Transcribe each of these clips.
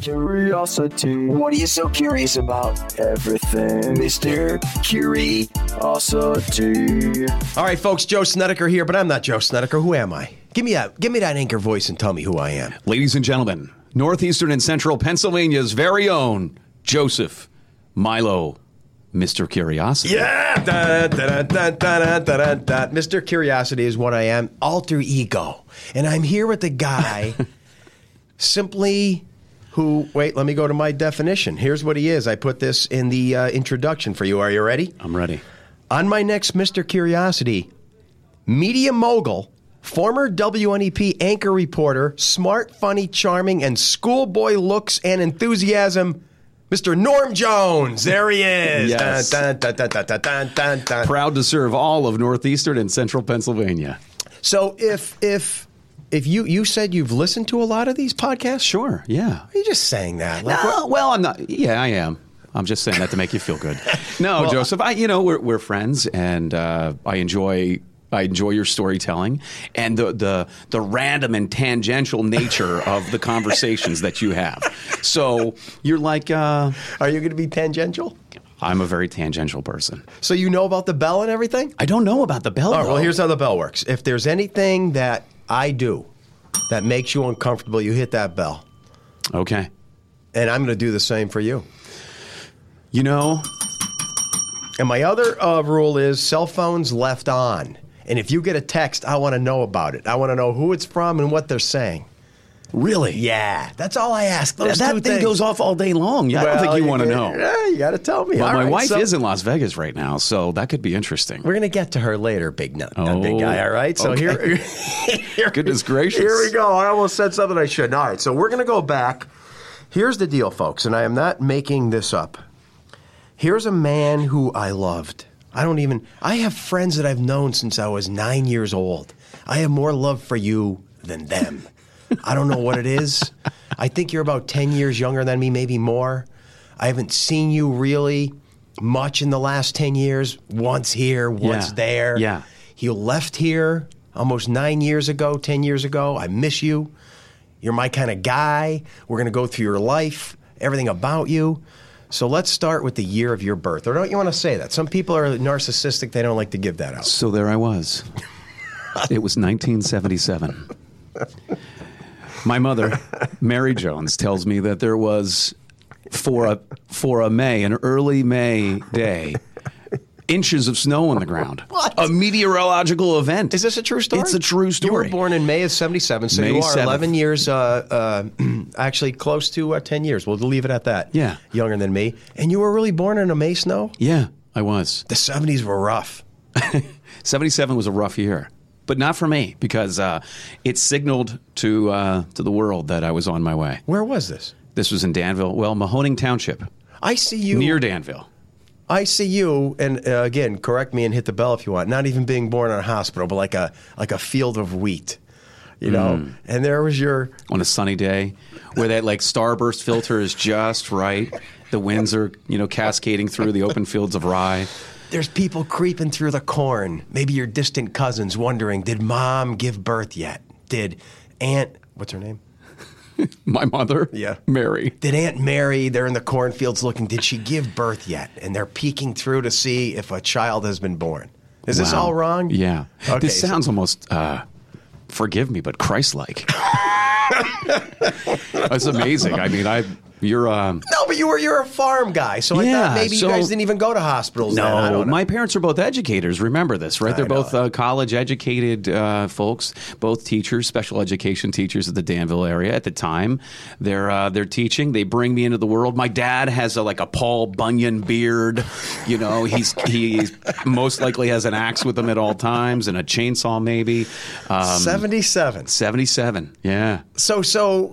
Curiosity. What are you so curious about? Everything, Mr. Curiosity. All right, folks, Joe Snedeker here, but I'm not Joe Snedeker. Who am I? Give me that anchor voice and tell me who I am. Ladies and gentlemen, northeastern and central Pennsylvania's very own Joseph Milo, Mr. Curiosity. Yeah! Mr. Curiosity is what I am, alter ego. And I'm here with the guy simply who, wait, let me go to my definition. Here's what he is. I put this in the introduction for you. Are you ready? I'm ready. On my next Mr. Curiosity, media mogul, former WNEP anchor reporter, smart, funny, charming, and schoolboy looks and enthusiasm, Mr. Norm Jones. There he is. Yes. Dun, dun, dun, dun, dun, dun, dun, dun. Proud to serve all of northeastern and central Pennsylvania. So if you said you've listened to a lot of these podcasts? Sure, yeah. Are you just saying that? No, well, I'm not. Yeah, I am. I'm just saying that to make you feel good. No, well, Joseph, we're friends, and I enjoy your storytelling and the random and tangential nature of the conversations that you have. So you're like, are you going to be tangential? I'm a very tangential person. So you know about the bell and everything? I don't know about the bell. All right, well, here's how the bell works. If there's anything that I do that makes you uncomfortable, you hit that bell. Okay. And I'm going to do the same for you. You know. And my other rule is cell phones left on. And if you get a text, I want to know about it. I want to know who it's from and what they're saying. Really? Yeah. That's all I ask. Those that two thing things goes off all day long. Yeah, I don't think you want to know. Yeah, you got to tell me. Well, all my right, wife is in Las Vegas right now, so that could be interesting. We're going to get to her later, big guy, all right? So okay. here Goodness gracious. Here we go. I almost said something I shouldn't. All right, so we're going to go back. Here's the deal, folks, and I am not making this up. Here's a man who I loved. I have friends that I've known since I was 9 years old. I have more love for you than them. I don't know what it is. I think you're about 10 years younger than me, maybe more. I haven't seen you really much in the last 10 years. Once here, once there. Yeah. You left here almost 9 years ago, 10 years ago. I miss you. You're my kind of guy. We're going to go through your life, everything about you. So let's start with the year of your birth. Or don't you want to say that? Some people are narcissistic. They don't like to give that out. So there I was. It was 1977. My mother, Mary Jones, tells me that there was, for an early May day, inches of snow on the ground. What? A meteorological event. Is this a true story? It's a true story. You were born in May of 77, so May you are 7th. 11 years, actually close to 10 years. We'll leave it at that. Yeah. Younger than me. And you were really born in a May snow? Yeah, I was. The 70s were rough. 77 was a rough year. But not for me, because it signaled to the world that I was on my way. Where was this? This was in Danville. Well, Mahoning Township. I see you. Near Danville. I see you, and again, correct me and hit the bell if you want, not even being born in a hospital, but like a field of wheat, you know? And there was your... On a sunny day, where that like starburst filter is just right. The winds are, cascading through the open fields of rye. There's people creeping through the corn. Maybe your distant cousins wondering, did Mom give birth yet? Did Aunt, what's her name? My mother? Yeah. Mary. Did Aunt Mary, they're in the cornfields looking, did she give birth yet? And they're peeking through to see if a child has been born. Is this all wrong? Yeah. Okay, this sounds almost, forgive me, but Christ-like. That's amazing. I mean, you're... No, but you're a farm guy, so I thought maybe you guys didn't even go to hospitals. No, then. I don't know. my parents are both educators. Remember this, right? They're both college-educated folks, both teachers, special education teachers at the Danville area at the time. They're teaching. They bring me into the world. My dad has a Paul Bunyan beard. He most likely has an axe with him at all times and a chainsaw maybe. 77. 77, yeah. So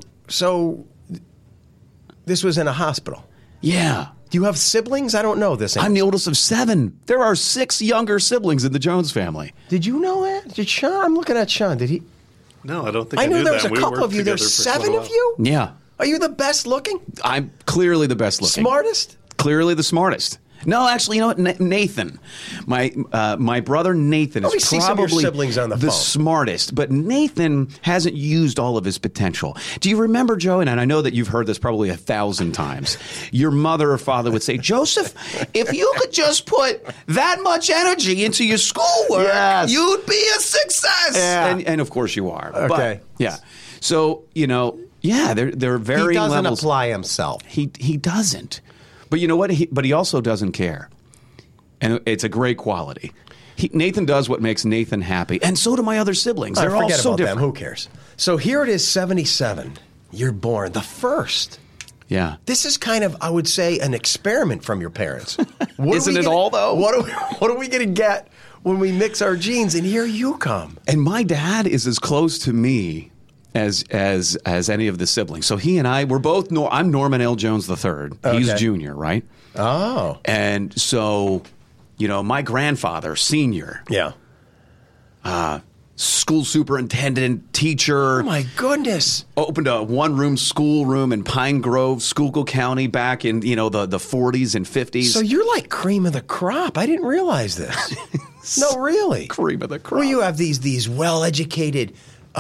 this was in a hospital. Yeah. Do you have siblings? I don't know this. I'm the oldest of 7. There are 6 younger siblings in the Jones family. Did you know that? Did Sean? I'm looking at Sean. Did he? No, I don't think I knew knew there was that. a couple of you. There's 7 of you? Yeah. Are you the best looking? I'm clearly the best looking. Smartest? Clearly the smartest. No, actually, you know what? Nathan, my brother Nathan Let me is see some of your probably siblings on the phone. smartest, but Nathan hasn't used all of his potential. Do you remember, Joe? And I know that you've heard this probably 1,000 times. Your mother or father would say, Joseph, if you could just put that much energy into your schoolwork, Yes. you'd be a success. Yeah. And of course you are. Okay. But, yeah. So, you know, yeah, there are varying He doesn't levels. apply himself. He doesn't. But you know what? But he also doesn't care. And it's a great quality. Nathan does what makes Nathan happy. And so do my other siblings. They're all forget so about different. them. Who cares? So here it is, 77. You're born. The first. Yeah. This is kind of, I would say, an experiment from your parents. Isn't it all, though? What are we going to get when we mix our genes? And here you come. And my dad is as close to me as any of the siblings. So he and I, we're both, I'm Norman L. Jones III. He's Okay. junior, right? Oh. And so, you know, my grandfather, senior, Yeah. school superintendent, teacher, Oh, my goodness. opened a one-room schoolroom in Pine Grove, Schuylkill County back in, you know, the 40s and 50s. So you're like cream of the crop. I didn't realize this. No, really. Cream of the crop. Well, you have these well-educated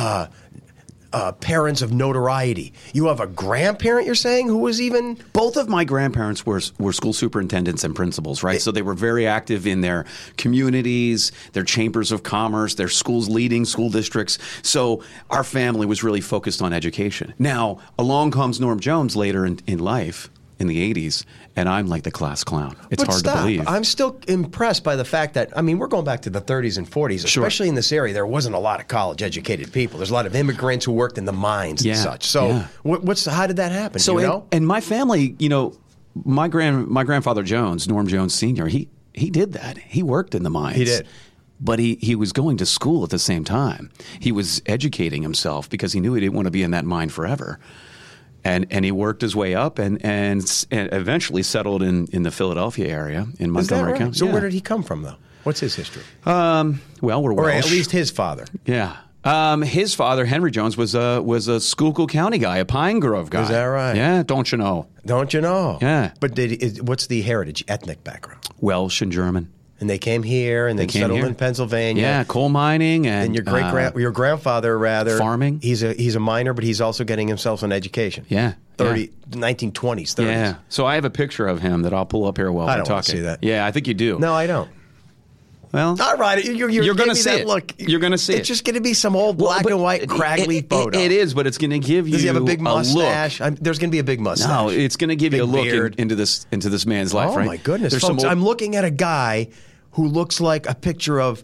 parents of notoriety. You have a grandparent, you're saying, who was even... Both of my grandparents were school superintendents and principals, right? So they were very active in their communities, their chambers of commerce, their schools, leading school districts. So our family was really focused on education. Now, along comes Norm Jones later in life, in the 80s, and I'm like the class clown. It's hard to believe. I'm still impressed by the fact that, I mean, we're going back to the 30s and 40s, Sure. especially in this area. There wasn't a lot of college-educated people. There's a lot of immigrants who worked in the mines Yeah, and such. So yeah. how did that happen? So, Do you know? and my family, you know, my grandfather Jones, Norm Jones Sr., he did that. He worked in the mines. He did. But he was going to school at the same time. He was educating himself because he knew he didn't want to be in that mine forever. And he worked his way up and eventually settled in the Philadelphia area in Is that Montgomery right? County. So Yeah. where did he come from, though? What's his history? Well, we're Or Welsh. at least his father. Yeah. His father, Henry Jones, was a Schuylkill County guy, a Pine Grove guy. Is that right? Yeah, don't you know? Don't you know? Yeah. But what's the heritage, ethnic background? Welsh and German. And they came here and then came settled here. in Pennsylvania. Yeah, coal mining and And your grandfather, rather, farming. He's a miner, but he's also getting himself an education. Yeah. 1920s, 30s. Yeah. So I have a picture of him that I'll pull up here while I we're don't talking. want to see that. Yeah, I think you do. No, I don't. Well, All right, you're You're going gonna to see it. Look, You're gonna see It's it. just going to be some old black but and white craggly it photo. It is, but it's going to give you Does he have a big look. mustache? There's going to be a big mustache. No, it's going to give you a Big look beard. into this man's life, Oh right? my goodness, There's folks! some old- I'm looking at a guy who looks like a picture of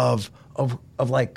like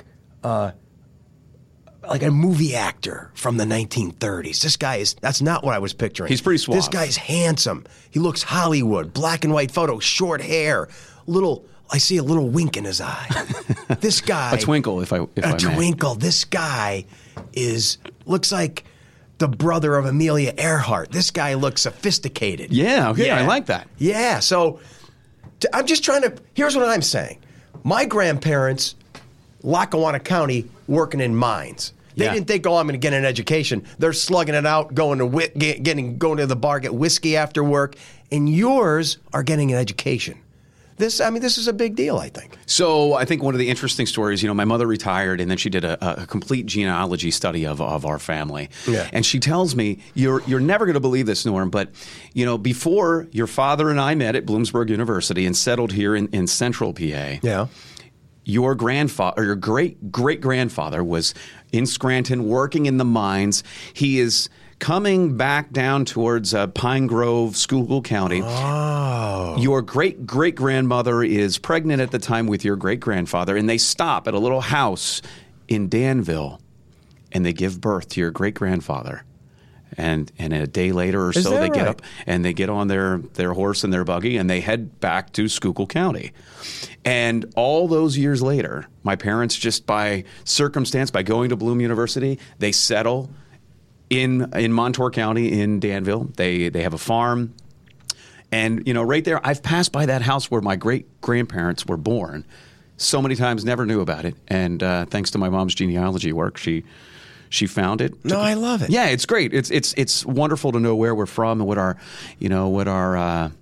a movie actor from the 1930s. This guy that's not what I was picturing. He's pretty suave. This guy's handsome. He looks Hollywood, black and white photo, short hair, I see a little wink in his eye. This guy, a twinkle, if I may. twinkle. This guy looks like the brother of Amelia Earhart. This guy looks sophisticated. Yeah, okay, I like that. Yeah, so I'm just trying to. Here's what I'm saying. My grandparents, Lackawanna County, working in mines. They Yeah. didn't think, oh, I'm going to get an education. They're slugging it out, going to the bar, get whiskey after work, and yours are getting an education. This is a big deal, I think. So I think one of the interesting stories, you know, my mother retired and then she did a complete genealogy study of our family. Yeah. And she tells me, you're never going to believe this, Norm, but, you know, before your father and I met at Bloomsburg University and settled here in central PA, Yeah. your grandfather, or your great-great-grandfather was in Scranton working in the mines. He is coming back down towards Pine Grove, Schuylkill County. Oh. Your great-great-grandmother is pregnant at the time with your great-grandfather, and they stop at a little house in Danville, and they give birth to your great-grandfather. And a day later or so, that they get right? up and they get on their horse and their buggy, and they head back to Schuylkill County. And all those years later, my parents, just by circumstance, by going to Bloom University, they settle in Montour County in Danville. They have a farm. And, you know, right there, I've passed by that house where my great-grandparents were born so many times, never knew about it. And thanks to my mom's genealogy work, she found it. No, I love it. Yeah, it's great. It's wonderful to know where we're from and what our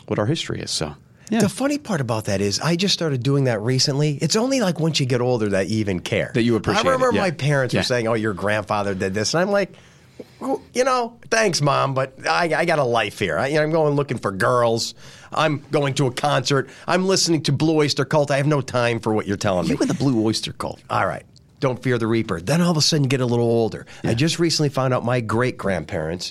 what our history is. So. Yeah. The funny part about that is I just started doing that recently. It's only like once you get older that you even care. That you appreciate it. I remember Yeah. my parents were saying, oh, your grandfather did this. And I'm like, well, you know, thanks, Mom, but I got a life here. I'm going looking for girls. I'm going to a concert. I'm listening to Blue Oyster Cult. I have no time for what you're telling me. You and the Blue Oyster Cult. All right. Don't fear the Reaper. Then all of a sudden you get a little older. I just recently found out my great-grandparents,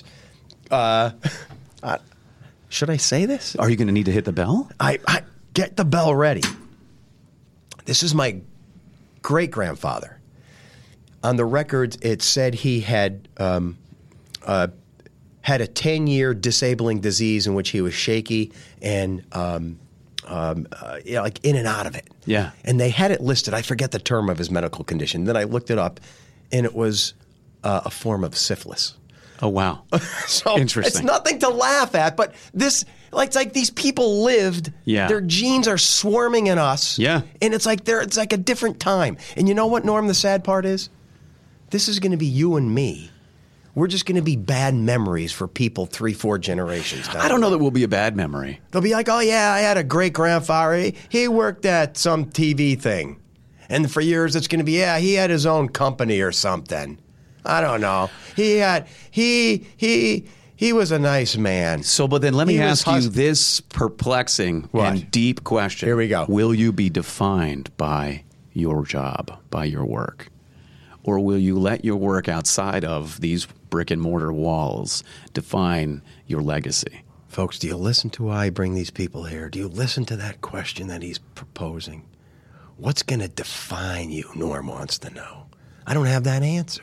should I say this? Are you going to need to hit the bell? I get the bell ready. This is my great-grandfather. On the records, it said he had a 10-year disabling disease in which he was shaky and like in and out of it. Yeah. And they had it listed. I forget the term of his medical condition. Then I looked it up, and it was a form of syphilis. Oh, wow. So Interesting. it's nothing to laugh at, but this, like, it's like these people lived. Yeah. Their genes are swarming in us. Yeah. And it's like a different time. And you know what, Norm, the sad part is? This is going to be you and me. We're just going to be bad memories for people 3-4 generations down. I don't know that will be a bad memory. They'll be like, oh, yeah, I had a great-grandfather. He worked at some TV thing. And for years it's going to be, yeah, he had his own company or something. I don't know. He was a nice man. So, but then let me He was ask you this perplexing What? and deep question. Here we go. Will you be defined by your job, by your work? Or will you let your work outside of these brick and mortar walls define your legacy? Folks, do you listen to why I bring these people here? Do you listen to that question that he's proposing? What's going to define you, Norm wants to know. I don't have that answer.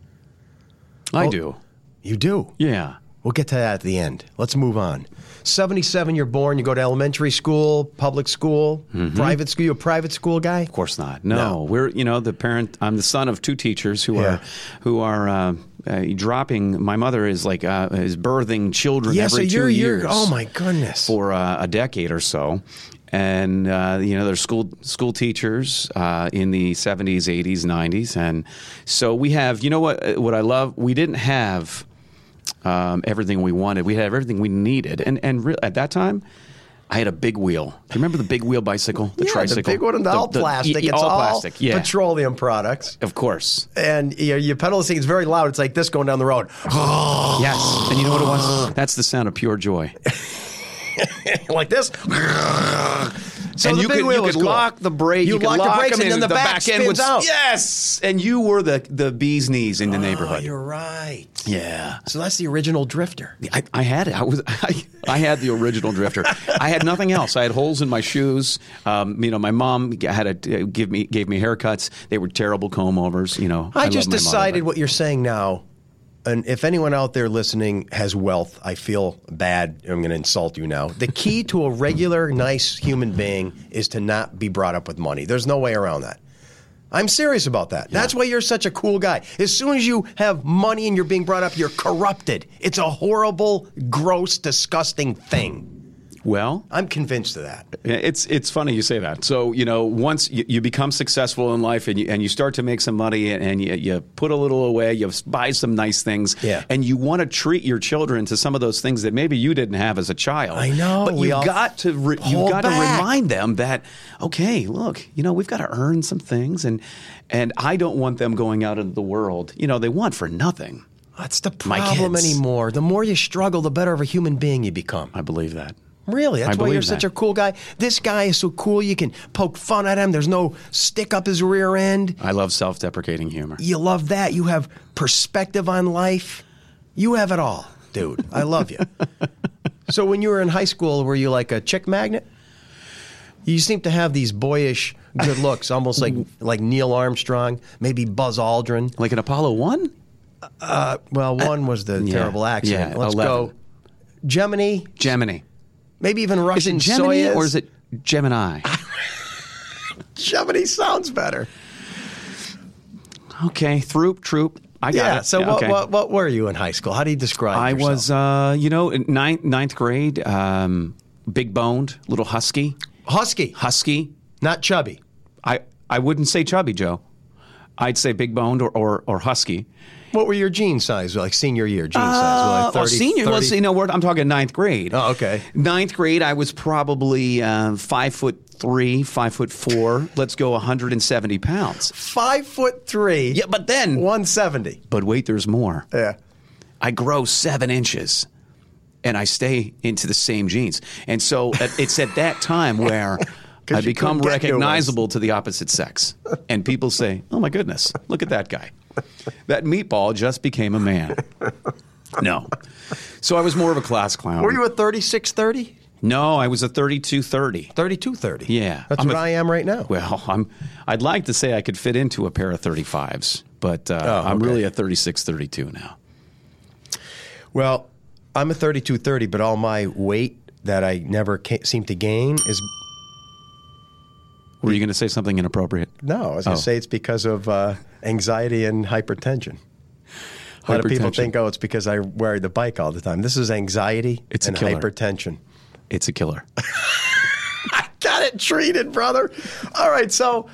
I do. You do? Yeah. We'll get to that at the end. Let's move on. 77, you're born. You go to elementary school, public school, private school. You a private school guy? Of course not. No. No. We're the parent. I'm the son of two teachers who are dropping. My mother is like is birthing children every 2 years. Oh my goodness. For a decade or so. And they're school teachers in the 70s, 80s, 90s, and so we have. You know what I love? We didn't have everything we wanted. We had everything we needed, and at that time, I had a big wheel. Do you remember the big wheel bicycle, the tricycle? The big one, all plastic. It's all plastic. Yeah, petroleum products. of course. And you pedal the thing. It's very loud. It's like this going down the road. Yes, and you know what it was? That's the sound of pure joy. Like this. So and the you big could, wheel you was could cool. lock the brake. You could lock the brakes, them and then the back end would spins out. Yes, and you were the bee's knees in the Oh, neighborhood. you're right. Yeah. So that's the original Drifter. I had it. I had the original Drifter. I had nothing else. I had holes in my shoes. My mom had to gave me haircuts. They were terrible comb overs. I just love my decided mother, what you're saying now. And if anyone out there listening has wealth, I feel bad. I'm going to insult you now. The key to a regular, nice human being is to not be brought up with money. There's no way around that. I'm serious about that. Yeah. That's why you're such a cool guy. As soon as you have money and you're being brought up, you're corrupted. It's a horrible, gross, disgusting thing. Well, I'm convinced of that. It's funny you say that. So, once you become successful in life and you start to make some money and you put a little away, you buy some nice things, and you want to treat your children to some of those things that maybe you didn't have as a child. I know. But you've got to remind them that, okay, look, we've got to earn some things, and I don't want them going out into the world. They want for nothing. That's the problem anymore. The more you struggle, the better of a human being you become. I believe that. Really? That's why you're such a cool guy. This guy is so cool, you can poke fun at him. There's no stick up his rear end. I love self-deprecating humor. You love that. You have perspective on life. You have it all, dude. I love you. So when you were in high school, were you like a chick magnet? You seem to have these boyish good looks, almost like Neil Armstrong, maybe Buzz Aldrin. Like an Apollo 1? Well, 1 was the terrible accident. Yeah, Let's 11. go. Gemini. Maybe even Russian Is it Gemini Soyuz. or is it Gemini? Gemini sounds better. Okay, troop. I got it. So okay. what were you in high school? How do you describe yourself? I was, in ninth grade, big boned, little husky. Husky. Not chubby. I wouldn't say chubby, Joe. I'd say big boned or husky. What were your jean size, like senior year jean size? Like 30, senior. 30? Well, I'm talking ninth grade. Oh, okay. Ninth grade, I was probably 5'3", 5'4". Let's go 170 pounds. 5'3". Yeah, but then 170. But wait, there's more. Yeah. I grow 7 inches, and I stay into the same jeans. And so it's at that time where I become recognizable to the opposite sex. And people say, oh, my goodness, look at that guy. That meatball just became a man. No. So I was more of a class clown. Were you a 36-30? No, I was a 32-30. 32-30. Yeah. That's what I am right now. Well, I'd like to say I could fit into a pair of 35s, but I'm really a 36-32 now. Well, I'm a 32-30, but all my weight that I never seem to gain is... Were you going to say something inappropriate? No, I was going to say it's because of anxiety and hypertension. A lot of people think, it's because I ride the bike all the time. This is anxiety and hypertension. It's a killer. I got it treated, brother. All right, so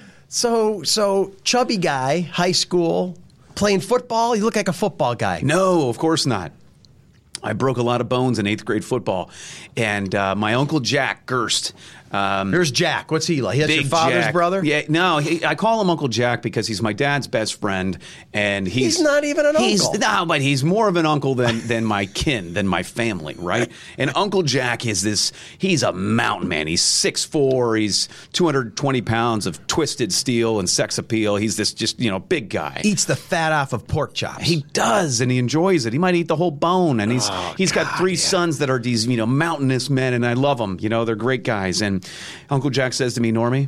chubby guy, high school, playing football. You look like a football guy. No, of course not. I broke a lot of bones in 8th grade football, and my Uncle Jack Gerst. There's Jack. What's he like? That's your father's Jack. brother? Yeah, no, I call him Uncle Jack because he's my dad's best friend, and he's not even an uncle. No, but he's more of an uncle than my kin, than my family, right? And Uncle Jack is he's a mountain man. He's 6'4", he's 220 pounds of twisted steel and sex appeal. He's this just, big guy. Eats the fat off of pork chops. He does, and he enjoys it. He might eat the whole bone, and he's got 3 sons that are these, mountainous men, and I love them. They're great guys. And Uncle Jack says to me, Normie,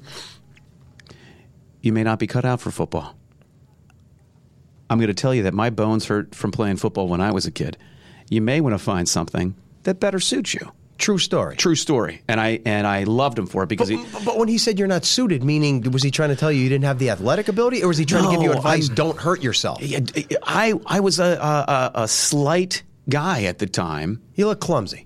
you may not be cut out for football. I'm going to tell you that my bones hurt from playing football when I was a kid. You may want to find something that better suits you. True story. True story. And I loved him for it because But when he said you're not suited, meaning was he trying to tell you didn't have the athletic ability, or was he trying to give you advice? Don't hurt yourself. I was a slight guy at the time. You look clumsy.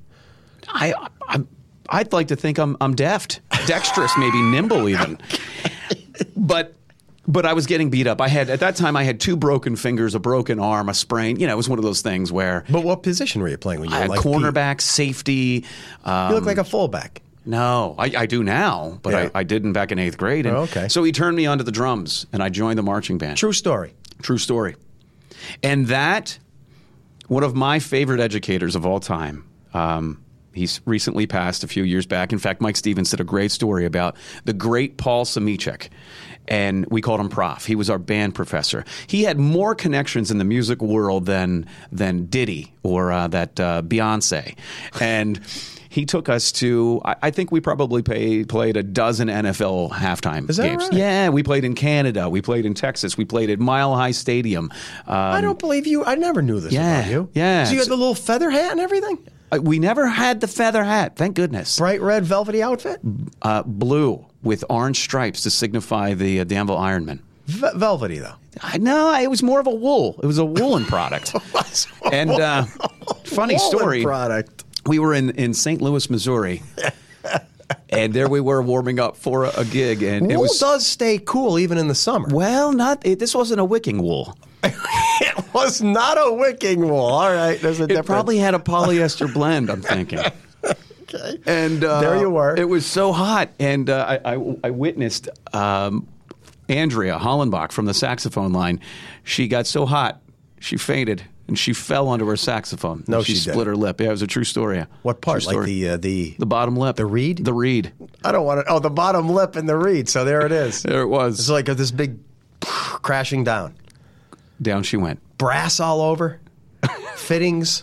I'd like to think I'm dexterous, maybe nimble even. But I was getting beat up. At that time I had 2 broken fingers, a broken arm, a sprain. It was one of those things where. But what position were you playing when you were like cornerback, safety? You look like a fullback. No, I do now, but Yeah. I didn't back in 8th grade. And okay. So he turned me onto the drums, and I joined the marching band. True story. True story. And that, one of my favorite educators of all time, he's recently passed a few years back. In fact, Mike Stevens did a great story about the great Paul Semichek, and we called him Prof. He was our band professor. He had more connections in the music world than Diddy or that Beyonce. And he took us to, I think we probably played a dozen NFL halftime Is that games. right? Yeah, we played in Canada. We played in Texas. We played at Mile High Stadium. I don't believe you. I never knew this about you. Yeah. So you had the little feather hat and everything? We never had the feather hat, thank goodness. Bright red velvety outfit? Blue with orange stripes to signify the Danville Ironman. Velvety, though. No, it was more of a wool. It was a woolen product. And funny story. Product. We were in St. Louis, Missouri, and there we were warming up for a gig. And Wool does stay cool even in the summer. Well, this wasn't a wicking wool. It was not a wicking wool. All right, there's a difference. It probably had a polyester blend, I'm thinking. Okay. And there you were. It was so hot, and I witnessed Andrea Hollenbach from the saxophone line. She got so hot, she fainted, and she fell onto her saxophone. No, she split didn't. her lip. Yeah, it was a true story. What part? True Like story. The bottom lip. The reed? The reed. I don't want to. Oh, the bottom lip and the reed. So there it is. There it was. It's like this big crashing down. Down she went. Brass all over. Fittings.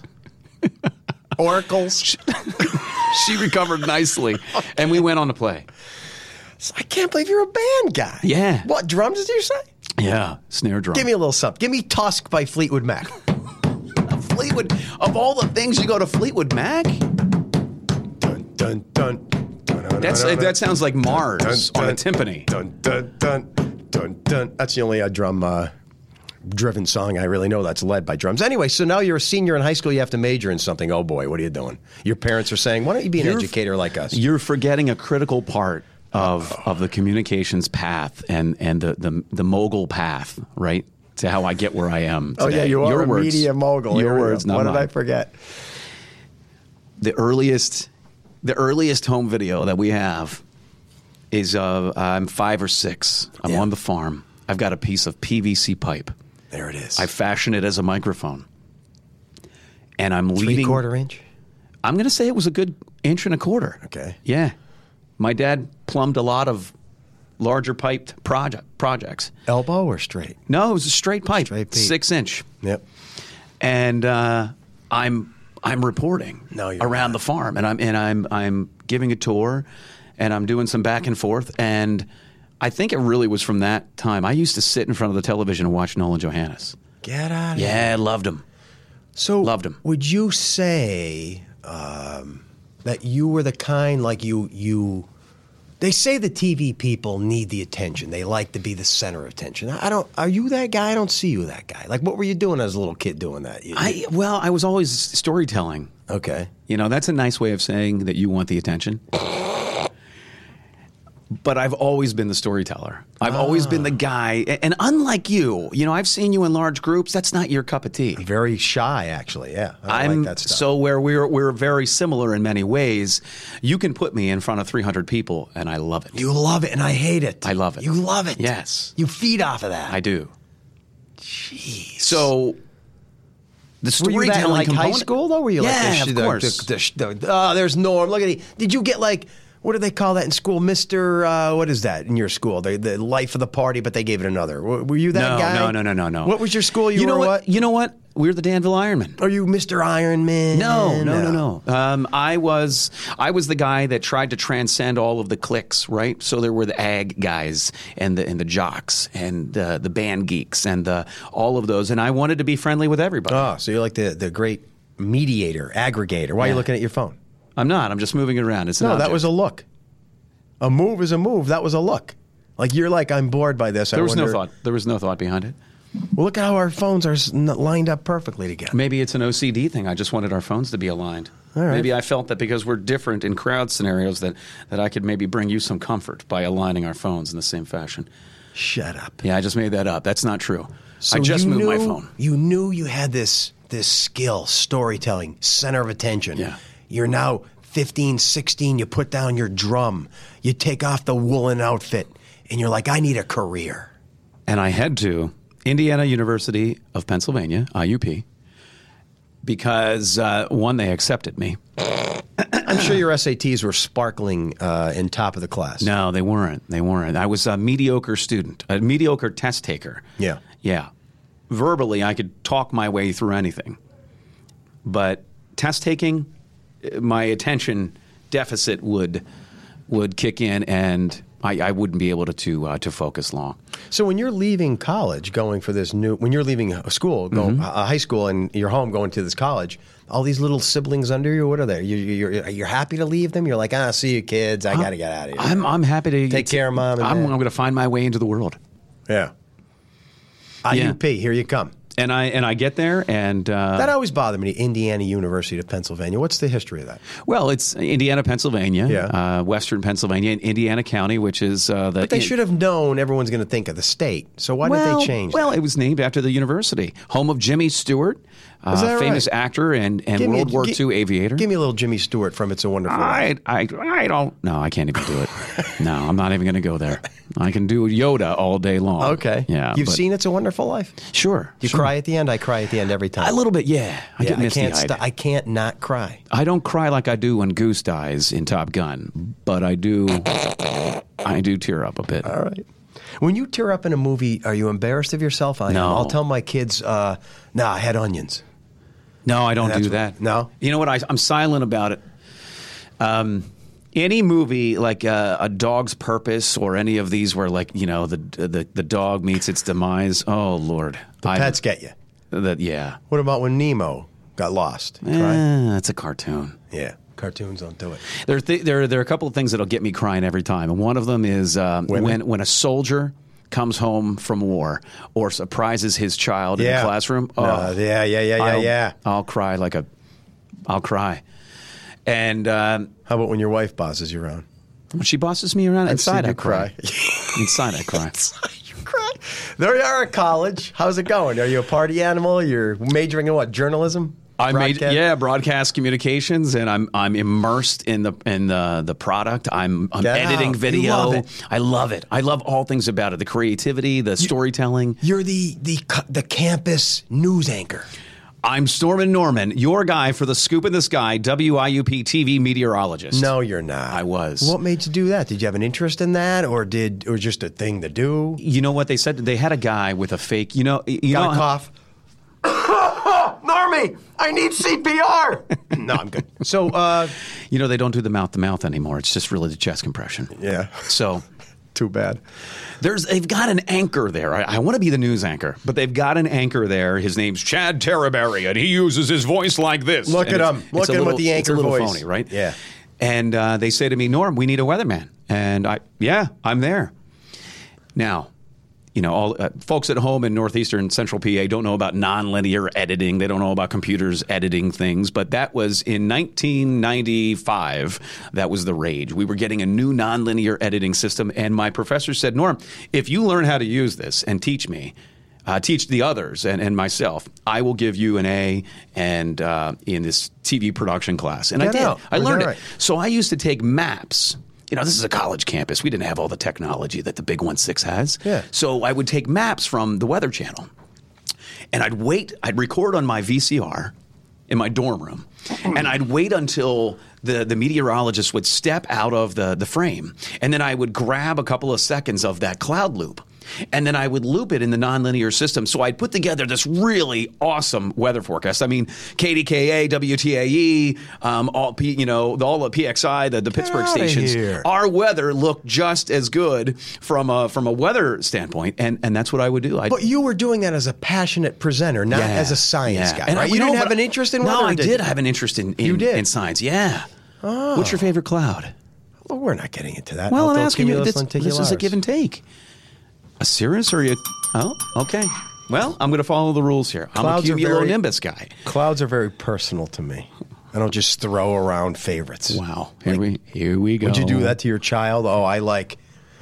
Oracles. She recovered nicely, and we went on to play. I can't believe you're a band guy. Yeah. What, drums did you say? Yeah, snare drum. Give me a little something. Give me Tusk by Fleetwood Mac. Fleetwood. Of all the things, you go to Fleetwood Mac? Dun, dun, dun. That sounds like Mars on a timpani. Dun, dun, dun, dun, dun. That's the only drum-driven song I really know that's led by drums. Anyway, so now you're a senior in high school. You have to major in something. Oh, boy, what are you doing? Your parents are saying, why don't you be an educator like us? You're forgetting a critical part of the communications path and the mogul path, right? to how I get where I am today. Oh, yeah, you are Your a words, media mogul. Your Here we go. words, not What mine. did I forget? The earliest home video that we have is I'm 5 or 6. I'm on the farm. I've got a piece of PVC pipe. There it is. I fashion it as a microphone. And I'm leading. 3/4 inch? I'm going to say it was a good 1.25 inches. Okay. Yeah. My dad plumbed a lot of larger piped projects. Elbow or straight? No, it was a straight pipe. Straight pipe. 6-inch. Yep. And I'm reporting No, you're around not. the farm, and I'm giving a tour, and I'm doing some back and forth, and I think it really was from that time. I used to sit in front of the television and watch Nolan Johannes. Get out of here. Yeah, loved him. So Loved him. Would you say that you were the kind like you? They say the TV people need the attention. They like to be the center of attention. I don't. Are you that guy? I don't see you that guy. Like, what were you doing as a little kid doing that? I was always storytelling. Okay. You know, that's a nice way of saying that you want the attention. But I've always been the storyteller. I've always been the guy. And unlike you, I've seen you in large groups. That's not your cup of tea. Very shy, actually. Yeah, I don't like that stuff. So where we're very similar in many ways. You can put me in front of 300 people, and I love it. You love it, and I hate it. I love it. You love it. Yes. You feed off of that. I do. Jeez. So the Were storytelling you that in like component, high school though? Were you yeah, like of course. Oh, there's Norm. Look at it. Did you get like what do they call that in school, Mister? What is that in your school? The life of the party, but they gave it another. Were you that guy? No. What was your school? You were know what? You know what? We're the Danville Ironmen. Are you Mr. Iron Man? No. I was the guy that tried to transcend all of the cliques, right? So there were the ag guys and the jocks and the band geeks and all of those, and I wanted to be friendly with everybody. Oh, so you're like the great mediator, aggregator. Why are you looking at your phone? I'm not. I'm just moving it around. It's an No, that object. was a look. A move is a move. That was a look. Like you're like, I'm bored by this. There was no thought. There was no thought behind it. Well, look at how our phones are lined up perfectly together. Maybe it's an OCD thing. I just wanted our phones to be aligned. All right. Maybe I felt that because we're different in crowd scenarios that I could maybe bring you some comfort by aligning our phones in the same fashion. Shut up. Yeah, I just made that up. That's not true. So I just you moved my knew- phone. You knew you had this skill, storytelling, center of attention. Yeah. You're now 15, 16, you put down your drum, you take off the woolen outfit, and you're like, I need a career. And I head to Indiana University of Pennsylvania, IUP, because, one, they accepted me. I'm sure your SATs were sparkling in top of the class. No, they weren't. They weren't. I was a mediocre student, a mediocre test taker. Yeah. Yeah. Verbally, I could talk my way through anything. But test taking, my attention deficit would kick in, and I wouldn't be able to focus long. So when you're leaving college, when you're leaving school, high school, and you're home going to this college, all these little siblings under you, what are they? You're happy to leave them? You're like, see you kids, I got to get out of here. I'm happy to Take care of mom and I'm dad. going to find my way into the world. Yeah. IUP, here you come. And I get there, and That always bothered me, Indiana University of Pennsylvania. What's the history of that? well, it's Indiana, Pennsylvania, Yeah. Western Pennsylvania, and Indiana County, which is But they should have known everyone's going to think of the state. So why did they change Well, that? it was named after the university, home of Jimmy Stewart, Is that famous right? actor and Give me World War II aviator. Give me a little Jimmy Stewart from It's a Wonderful Life. I don't. No, I can't even do it. No, I'm not even going to go there. I can do Yoda all day long. Okay. Yeah. You've but- seen It's a Wonderful Life? Sure. You sure. cry at the end? I cry at the end every time. A little bit, yeah. I get misty-eyed. I can't not cry. I don't cry like I do when Goose dies in Top Gun, but I do tear up a bit. All right. When you tear up in a movie, are you embarrassed of yourself? I am. No. I'll tell my kids, I had onions. No, I don't That's do what- that. No? You know what? I'm silent about it. Any movie like A Dog's Purpose or any of these where the dog meets its demise. Oh Lord, Pets get you. Yeah. What about when Nemo got lost? You cry? That's a cartoon. Yeah. Cartoons don't do it. There are a couple of things that'll get me crying every time, and one of them is when a soldier comes home from war or surprises his child in the classroom. Oh, Yeah. I'll cry I'll cry. And How about when your wife bosses you around? when she bosses me around, inside seen I you cry. cry. Inside I cry. You cry. There you are at college. How's it going? Are you a party animal? You're majoring in what? Journalism? Broadcast communications, and I'm immersed in the product. I'm editing video. I love it. I love all things about it. The creativity, the storytelling. You're the campus news anchor. I'm Stormin' Norman, your guy for the Scoop in the Sky, WIUP TV meteorologist. No, you're not. I was. What made you do that? Did you have an interest in that, or just a thing to do? You know what they said? They had a guy with a fake. Got a cough. Normie, I need CPR. No, I'm good. So, they don't do the mouth-to-mouth anymore. It's just really the chest compression. Yeah. So, too bad. They've got an anchor there. I want to be the news anchor, but they've got an anchor there. His name's Chad Terraberry, and he uses his voice like this. Look at him. Look at him with the anchor voice. It's a little voice. phony, right? Yeah. And they say to me, Norm, we need a weatherman. And I'm there. Now, all folks at home in northeastern central PA don't know about nonlinear editing. They don't know about computers editing things. But that was in 1995. That was the rage. We were getting a new nonlinear editing system. And my professor said, Norm, if you learn how to use this and teach me, teach the others and myself, I will give you an A and in this TV production class. And I did. I learned it. Right? So I used to take maps. This is a college campus. We didn't have all the technology that the Big 1-6 has. Yeah. So I would take maps from the Weather Channel, and I'd record on my VCR in my dorm room, and I'd wait until the meteorologist would step out of the frame, and then I would grab a couple of seconds of that cloud loop. And then I would loop it in the nonlinear system. So I'd put together this really awesome weather forecast. I mean, KDKA, WTAE, all the PXI, the Pittsburgh stations. Our weather looked just as good from a weather standpoint, and that's what I would do. But you were doing that as a passionate presenter, not as a science guy, and right? You didn't have an interest in weather? No, I did have an interest in science. Yeah. Oh. What's your favorite cloud? Well, we're not getting into that. Well, I'm asking you. This is a give and take. A Cirrus or you? Oh, okay. Well, I'm going to follow the rules here. I'm a cumulonimbus guy. Clouds are very personal to me. I don't just throw around favorites. Wow. Here we go. Would you do that to your child? Oh, I like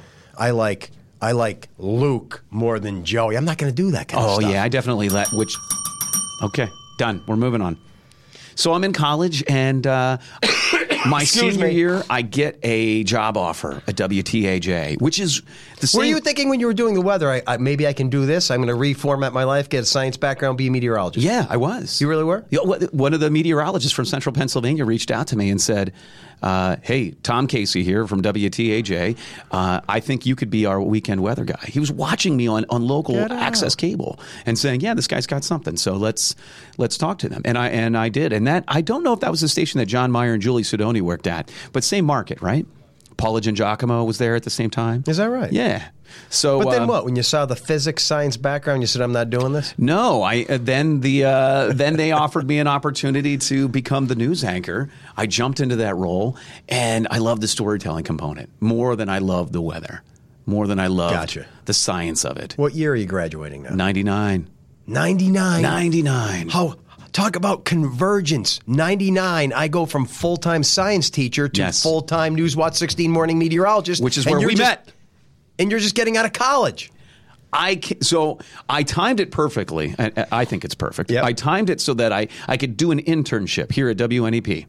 Luke more than Joey. I'm not going to do that kind of stuff. Oh, yeah. I definitely Okay. Done. We're moving on. So I'm in college, and my senior year, I get a job offer at WTAJ, which is the same. What were you thinking when you were doing the weather? Maybe I can do this. I'm going to reformat my life, get a science background, be a meteorologist. Yeah, I was. You really were? One of the meteorologists from Central Pennsylvania reached out to me and said, hey, Tom Casey here from WTAJ. I think you could be our weekend weather guy. He was watching me on local access cable and saying, yeah, this guy's got something. So let's talk to them. And I did. And that I don't know if that was the station that John Meyer and Julie Sidoni worked at, but same market, right? Paula Giacomo was there at the same time. Is that right? Yeah. So, but then what? When you saw the physics science background, you said, "I'm not doing this." No, then they offered me an opportunity to become the news anchor. I jumped into that role, and I love the storytelling component more than I love the weather, more than I love the science of it. What year are you graduating now? 99. 99. 99. How? Talk about convergence. 99, I go from full-time science teacher to full-time Newswatch 16 morning meteorologist. Which is where we met. And you're just getting out of college. So I timed it perfectly. I think it's perfect. Yep. I timed it so that I could do an internship here at WNEP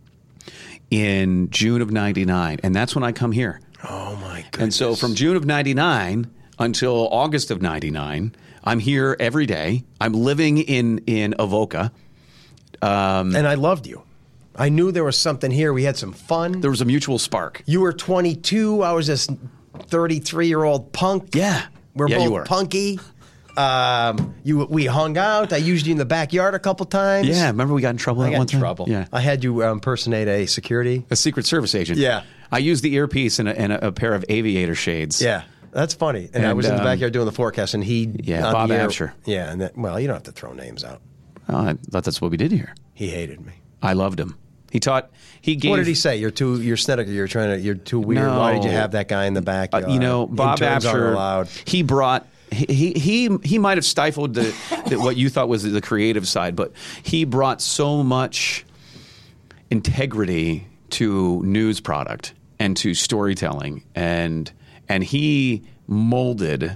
in June of 99. And that's when I come here. Oh, my goodness. And so from June of 99 until August of 99, I'm here every day. I'm living in Avoca. And I loved you. I knew there was something here. We had some fun. There was a mutual spark. You were 22. I was this 33-year-old punk. Yeah. We're both punky. We hung out. I used you in the backyard a couple times. Yeah. Remember we got in trouble that one time? Trouble. Yeah. I had you impersonate a Secret Service agent. Yeah. I used the earpiece and a pair of aviator shades. Yeah. That's funny. And I was in the backyard doing the forecast, and Bob Absher. Yeah, and you don't have to throw names out. I thought that's what we did here. He hated me. I loved him. He gave. What did he say? You're Snedeker. You're too weird. No. Why did you have that guy in the backyard? Bob Absher. He brought. He might have stifled what you thought was the creative side, but he brought so much integrity to news product and to storytelling, and he molded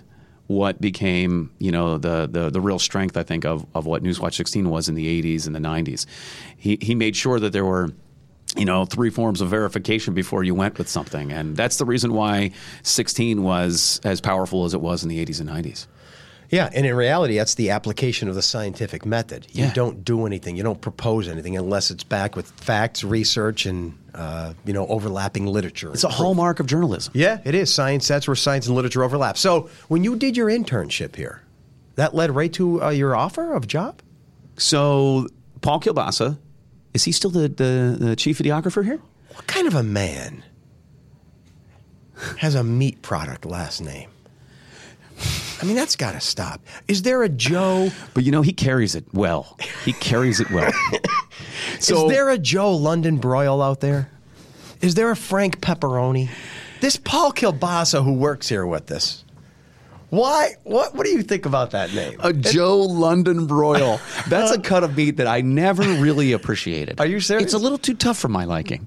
what became, the real strength, I think, of what Newswatch 16 was in the 80s and the 90s. He made sure that there were 3 forms of verification before you went with something. And that's the reason why 16 was as powerful as it was in the 80s and 90s. Yeah, and in reality, that's the application of the scientific method. You Yeah. don't do anything. You don't propose anything unless it's backed with facts, research, and overlapping literature. It's a hallmark of journalism. Yeah, it is. Science, that's where science and literature overlap. So when you did your internship here, that led right to your offer of job? So Paul Kielbasa, is he still the chief videographer here? What kind of a man has a meat product last name? I mean, that's got to stop. Is there a Joe? But he carries it well. He carries it well. Is there a Joe London Broil out there? Is there a Frank Pepperoni? This Paul Kielbasa who works here with us. Why? What do you think about that name? A Joe London broil. That's a cut of meat that I never really appreciated. Are you serious? It's a little too tough for my liking.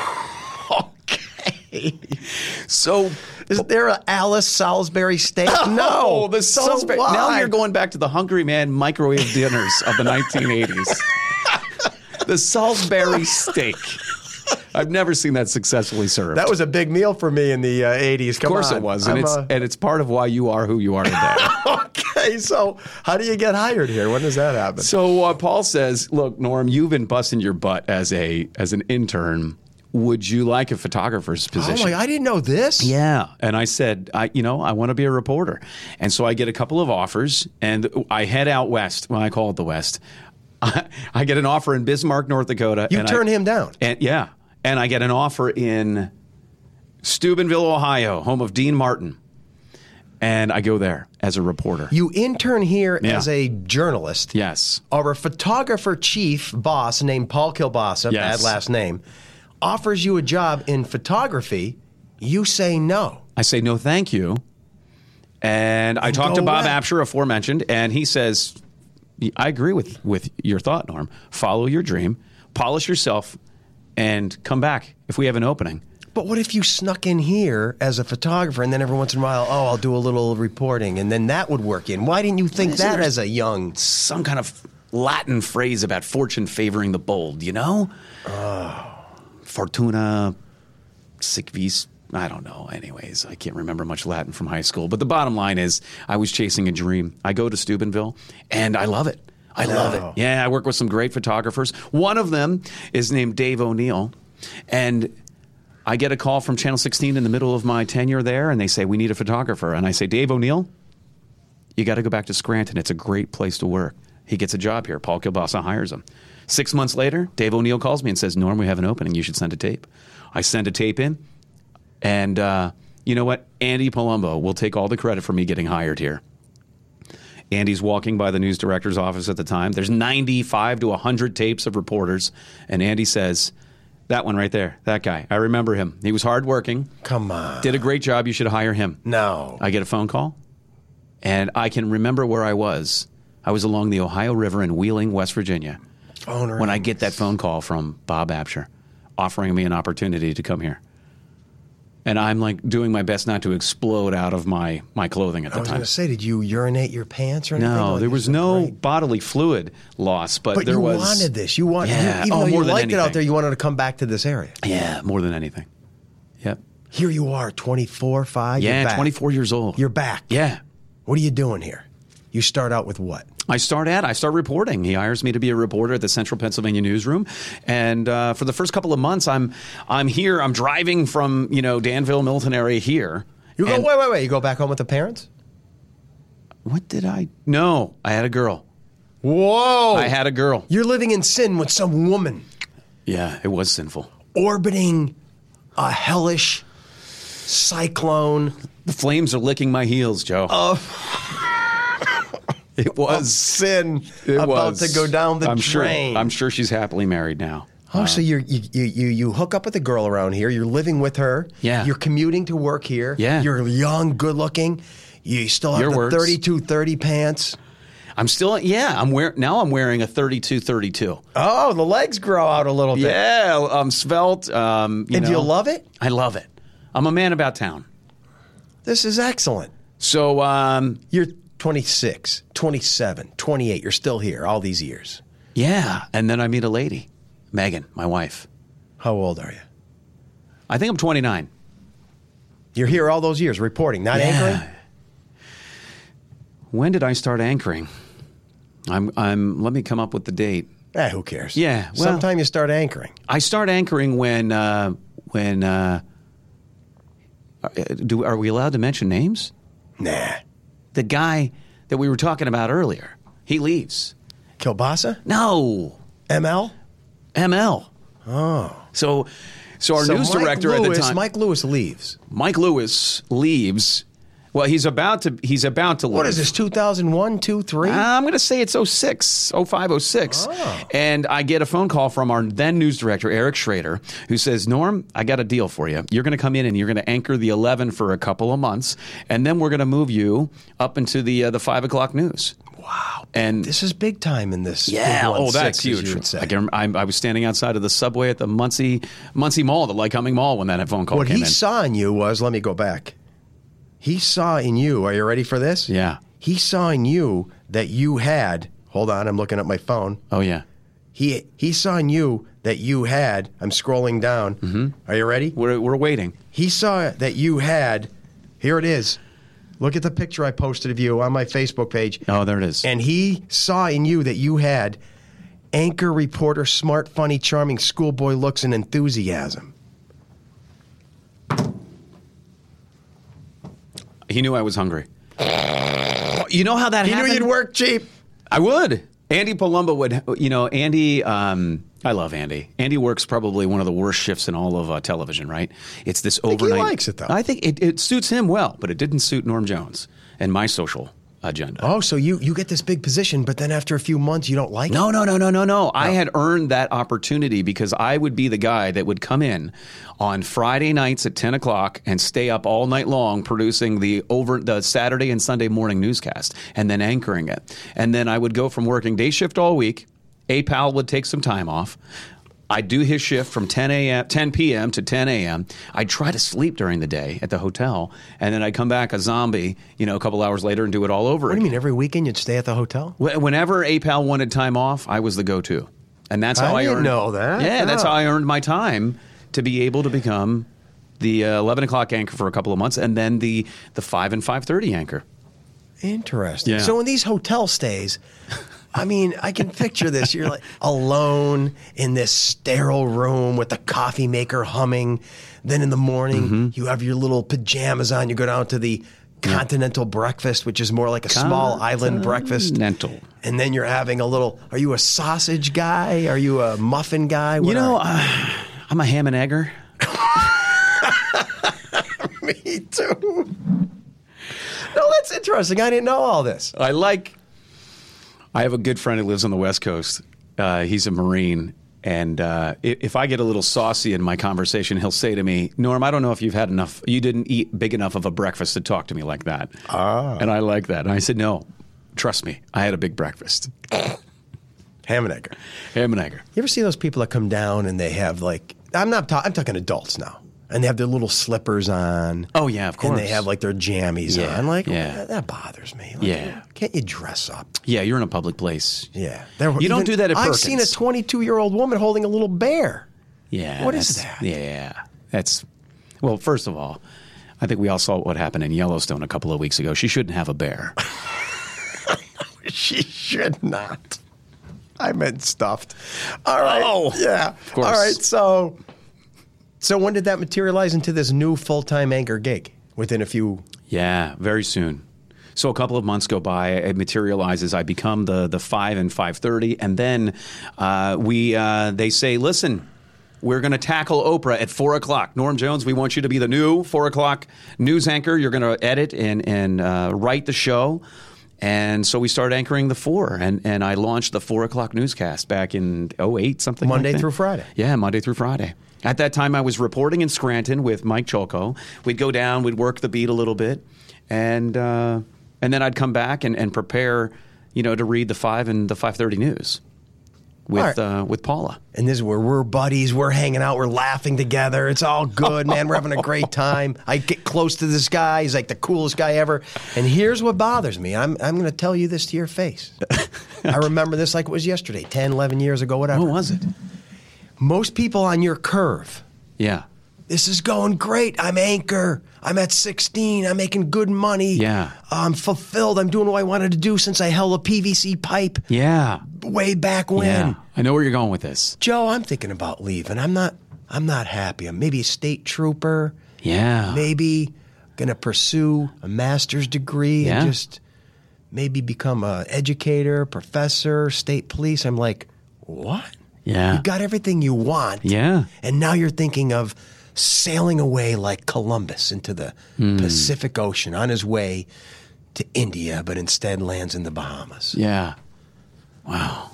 Okay. So, is there a Alice Salisbury steak? No, the Salisbury. So Now why? you're going back to the Hungry Man microwave dinners of the 1980s. The Salisbury steak. I've never seen that successfully served. That was a big meal for me in the 80s. Of course it was, and it's part of why you are who you are today. Okay, so how do you get hired here? When does that happen? So Paul says, "Look, Norm, you've been busting your butt as an intern. Would you like a photographer's position?" Oh my! I didn't know this. Yeah, and I said, I want to be a reporter, and so I get a couple of offers, and I head out west. Well, I call it the West. I get an offer in Bismarck, North Dakota. You turn him down. And I get an offer in Steubenville, Ohio, home of Dean Martin. And I go there as a reporter. You intern here Yeah. as a journalist. Yes. Our photographer chief boss named Paul Kielbasa, Yes. bad last name, offers you a job in photography. You say no. I say, no, thank you. And I talk to go Bob away. Apsher, aforementioned, and he says, I agree with your thought, Norm. Follow your dream, polish yourself, and come back if we have an opening. But what if you snuck in here as a photographer and then every once in a while, I'll do a little reporting, and then that would work in? Why didn't you think Isn't that there as a young... Some kind of Latin phrase about fortune favoring the bold, Fortuna sic vis. I don't know. Anyways, I can't remember much Latin from high school. But the bottom line is I was chasing a dream. I go to Steubenville, and I love it. I love it. Yeah, I work with some great photographers. One of them is named Dave O'Neill, and I get a call from Channel 16 in the middle of my tenure there, and they say, we need a photographer. And I say, Dave O'Neill, you got to go back to Scranton. It's a great place to work. He gets a job here. Paul Kielbasa hires him. 6 months later, Dave O'Neill calls me and says, Norm, we have an opening. You should send a tape. I send a tape in, and you know what? Andy Palumbo will take all the credit for me getting hired here. Andy's walking by the news director's office at the time. There's 95 to 100 tapes of reporters, and Andy says, that one right there, that guy, I remember him. He was hardworking. Come on. Did a great job. You should hire him. No. I get a phone call, and I can remember where I was. I was along the Ohio River in Wheeling, West Virginia, when I get that phone call from Bob Apsher offering me an opportunity to come here. And I'm like doing my best not to explode out of my clothing at the I was time. going to say, did you urinate your pants or anything? No, Like, there was these are no great. bodily fluid loss, but there you was. wanted this. You wanted, Yeah. even though you more than liked it out anything. there, you wanted to come back to this area. Yeah, more than anything. Yep. Here you are, 24, 5. Yeah, you're back. 24 years old. You're back. Yeah. What are you doing here? You start out with what? I start reporting. He hires me to be a reporter at the Central Pennsylvania newsroom, and for the first couple of months, I'm here. I'm driving from Danville, Milton area here. You go, wait. You go back home with the parents? What did I? No, I had a girl. Whoa! I had a girl. You're living in sin with some woman Yeah, it was sinful. orbiting a hellish cyclone. The flames are licking my heels, Joe. It was sin It about was. to go down the I'm drain. I'm sure she's happily married now. Oh, so you hook up with a girl around here. You're living with her. Yeah. You're commuting to work here. Yeah. You're young, good looking. You still have Your the words. 32-30 pants. I'm still. Yeah, I'm wearing a 32-32. Oh, the legs grow out a little bit. Yeah, I'm svelte. And do you love it? I love it. I'm a man about town. This is excellent. So You're 26, 27, 28. You're still here all these years. yeah, and then I meet a lady, Megan, my wife. How old are you? I think I'm 29. You're here all those years reporting, not anchoring? When did I start anchoring? I'm. Let me come up with the date. Who cares? Yeah, well- Sometime you start anchoring. I start anchoring when are we allowed to mention names? Nah. The guy that we were talking about earlier, he leaves. Kielbasa? No, ML? ML. Oh. So our news Mike director at the Lewis- time, Mike Lewis leaves. Mike Lewis leaves. Well, he's about to leave. What is this, 2001, 2, 3? I'm going to say it's 06, 05, 06. Oh. And I get a phone call from our then news director, Eric Schrader, who says, Norm, I got a deal for you. You're going to come in and you're going to anchor the 11 for a couple of months, and then we're going to move you up into the 5 o'clock news. Wow. And This is big time in this. yeah, big oh, 1-6, that's as you huge. would say. I was standing outside of the subway at the Muncie Mall, the Lycoming Mall, when that phone call What came he in. saw in you was, let me go back. He saw in you, are you ready for this? Yeah. He saw in you that you had, hold on, I'm looking at my phone. Oh, yeah. He saw in you that you had, I'm scrolling down. Mm-hmm. Are you ready? We're waiting. He saw that you had, here it is. Look at the picture I posted of you on my Facebook page. Oh, there it is. And he saw in you that you had anchor, reporter, smart, funny, charming, schoolboy looks and enthusiasm. He knew I was hungry. You know how that He happened? knew you'd work cheap. I would. Andy Palumbo would, Andy, I love Andy. Andy works probably one of the worst shifts in all of television, right? It's this think he overnight. likes it, though. I think it suits him well, but it didn't suit Norm Jones and my social agenda. Oh, so you get this big position, but then after a few months you don't like it? No. I had earned that opportunity because I would be the guy that would come in on Friday nights at 10 o'clock and stay up all night long producing the Saturday and Sunday morning newscast and then anchoring it. And then I would go from working day shift all week. A-Pal would take some time off. I'd do his shift from 10 p.m. to 10 a.m. I'd try to sleep during the day at the hotel, and then I'd come back a zombie, a couple hours later and do it all over What do again. you mean, every weekend you'd stay at the hotel? Whenever A-Pal wanted time off, I was the go-to. And that's how I didn't earned know that. Yeah, that's No. how I earned my time to be able to become the 11 o'clock anchor for a couple of months and then the 5 and 5:30 anchor. Interesting. Yeah. So in these hotel stays, I mean, I can picture this. You're like alone in this sterile room with the coffee maker humming. Then in the morning, you have your little pajamas on. You go down to the continental breakfast, which is more like a small island breakfast. Continental. And then you're having a little, are you a sausage guy? Are you a muffin guy? What I'm a ham and egger. Me too. No, that's interesting. I didn't know all this. I have a good friend who lives on the West Coast. He's a Marine. And if I get a little saucy in my conversation, he'll say to me, Norm, I don't know if you've had enough. You didn't eat big enough of a breakfast to talk to me like that. And I like that. And I said, no, trust me. I had a big breakfast. Ham and egger. Ham and egger. You ever see those people that come down and they have like, I'm talking adults now. And they have their little slippers on. Oh, yeah, of course. And they have like their jammies Yeah, on. Like, yeah. that bothers me. Like, Yeah. Can't you dress up? Yeah, you're in a public place. Yeah. You don't do that at I've Perkins. seen a 22-year-old woman holding a little bear. Yeah. What is that's- that? Yeah. Well, first of all, I think we all saw what happened in Yellowstone a couple of weeks ago. She shouldn't have a bear. She should not. I meant stuffed. All right. Oh, yeah. of course. All right. So when did that materialize into this new full-time anchor gig? Within a few. Yeah, very soon. So a couple of months go by. It materializes. I become the 5 and 5:30, and then they say, "Listen, we're going to tackle Oprah at 4 o'clock. Norm Jones, we want you to be the new 4 o'clock news anchor. You're going to edit and write the show." And so we started anchoring the 4, and I launched the 4 o'clock newscast back in 2008, something Monday like that. through Friday. Yeah, Monday through Friday. At that time, I was reporting in Scranton with Mike Cholko. We'd go down, we'd work the beat a little bit, and then I'd come back and prepare, to read the 5 and the 5:30 news. with Paula. And this is where we're buddies. We're hanging out. We're laughing together. It's all good, man. We're having a great time. I get close to this guy. He's like the coolest guy ever. And here's what bothers me. I'm going to tell you this to your face. I remember this like it was yesterday, 10, 11 years ago, whatever. What was it? Most people on your curve, Yeah. this is going great. I'm Anchor. I'm at 16. I'm making good money. Yeah. I'm fulfilled. I'm doing what I wanted to do since I held a PVC pipe Yeah. way back when. Yeah. I know where you're going with this. Joe, I'm thinking about leaving. I'm not happy. I'm maybe a state trooper. Yeah. Maybe going to pursue a master's degree Yeah. and just maybe become an educator, professor, state police. I'm like, what? Yeah. You got everything you want. Yeah. And now you're thinking of sailing away like Columbus into the Pacific Ocean on his way to India, but instead lands in the Bahamas. Yeah. Wow.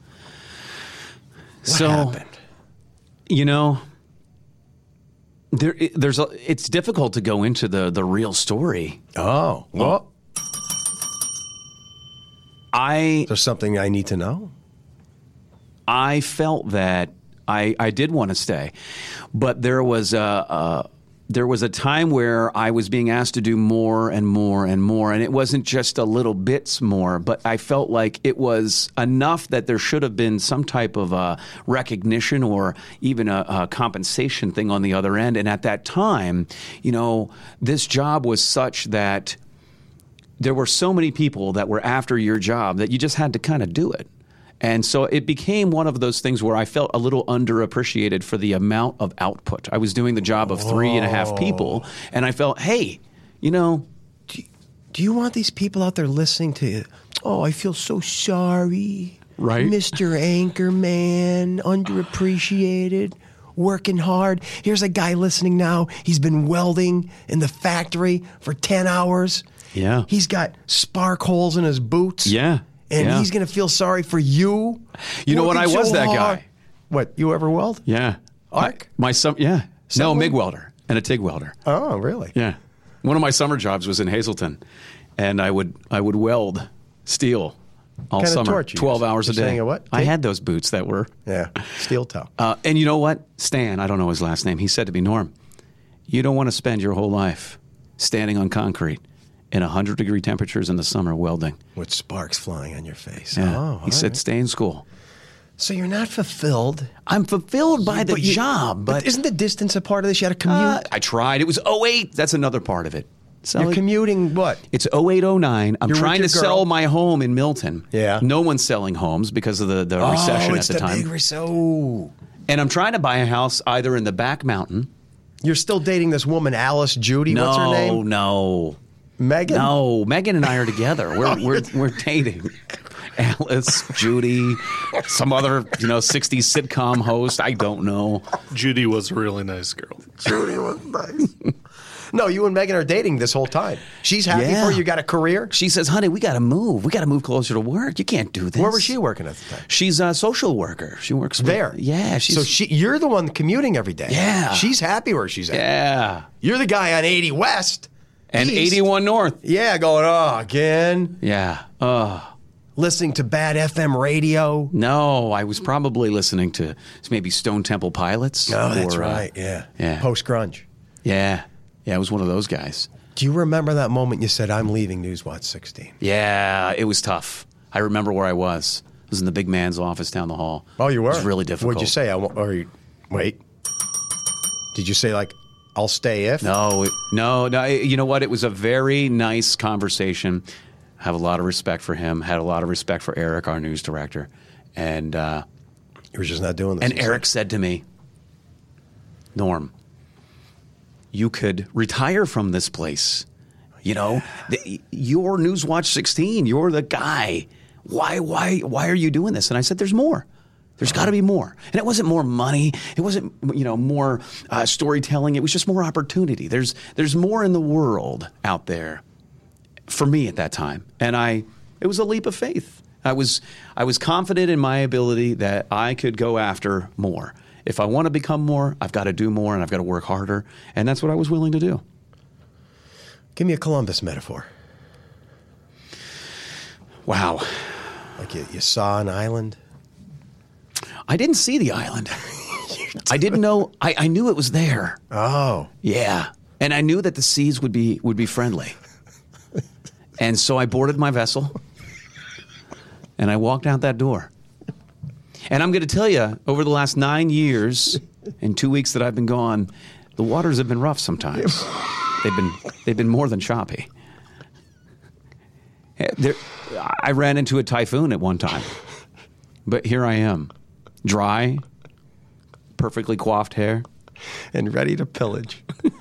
What happened? You know, it's difficult to go into the real story. Oh, well, I there's something I need to know. I felt that I did want to stay, but there was a time where I was being asked to do more and more and more, and it wasn't just a little bits more, but I felt like it was enough that there should have been some type of recognition or even a compensation thing on the other end. And at that time, you know, this job was such that there were so many people that were after your job that you just had to kind of do it. And so it became one of those things where I felt a little underappreciated for the amount of output. I was doing the job of 3.5 people, and I felt, hey, you know. Do you want these people out there listening to you? Oh, I feel so sorry. Right. Mr. Anchorman, underappreciated, working hard. Here's a guy listening now. He's been welding in the factory for 10 hours. Yeah. He's got spark holes in his boots. Yeah. And yeah. he's going to feel sorry for you. You know what? I Working was so that hard. guy. What, you ever weld? Yeah. Arc? My yeah. No, Someone? MIG welder and a TIG welder. Oh, really? Yeah. One of my summer jobs was in Hazleton, and I would weld steel all Kind of summer, torch you 12 use? hours a You're saying day. a what? I TIG? had those boots that were. Yeah, steel toe. And you know what? Stan, I don't know his last name. He said to me, Norm, you don't want to spend your whole life standing on concrete in 100-degree temperatures in the summer welding. With sparks flying on your face. Yeah. Oh, He said, right. stay in school. So you're not fulfilled. I'm fulfilled by the But you- job, but isn't the distance a part of this? You had to commute. I tried. It was 08. That's another part of it. So You're commuting what? It's 0809. I'm You're with trying to your sell girl? my home in Milton. Yeah. No one's selling homes because of the recession it's at the time. big oh. And I'm trying to buy a house either in the back mountain. You're still dating this woman, Alice Judy. What's her name? No. Megan? No, Megan and I are together. We're dating. Alice, Judy, some other 60s sitcom host. I don't know. Judy was a really nice girl. Judy was nice. No, you and Megan are dating this whole time. She's happy Yeah. for you. You got a career? She says, "Honey, we got to move. We got to move closer to work. You can't do this." Where was she working at the time? She's a social worker. She works There. Yeah. So you're the one commuting every day. Yeah. She's happy where she's at. Yeah. You're the guy on 80 West. And East. 81 North. Yeah, going, again. Yeah. Listening to bad FM radio. No, I was probably listening to maybe Stone Temple Pilots. Oh, that's or, right. Yeah. yeah. Post-grunge. Yeah. Yeah, I was one of those guys. Do you remember that moment you said, I'm leaving Newswatch 16? Yeah, it was tough. I remember where I was. I was in the big man's office down the hall. Oh, you were? It was really difficult. What'd you say? Wait. Did you say, I'll stay if? No. You know what? It was a very nice conversation. I have a lot of respect for him. Had a lot of respect for Eric, our news director. And You were just not doing this. And Eric said to me, Norm, you could retire from this place. You're Newswatch 16. You're the guy. Why are you doing this? And I said, there's more. There's got to be more. And it wasn't more money. It wasn't, more storytelling. It was just more opportunity. There's more in the world out there for me at that time. And it was a leap of faith. I was confident in my ability that I could go after more. If I want to become more, I've got to do more and I've got to work harder. And that's what I was willing to do. Give me a Columbus metaphor. Wow. Like you saw an island. I didn't see the island. I didn't know. I knew it was there. Oh. Yeah, and I knew that the seas would be friendly. And so I boarded my vessel, and I walked out that door. And I'm going to tell you, over the last 9 years and 2 weeks that I've been gone, the waters have been rough sometimes. They've been more than choppy. I ran into a typhoon at one time, but here I am, dry, perfectly coiffed hair, and ready to pillage.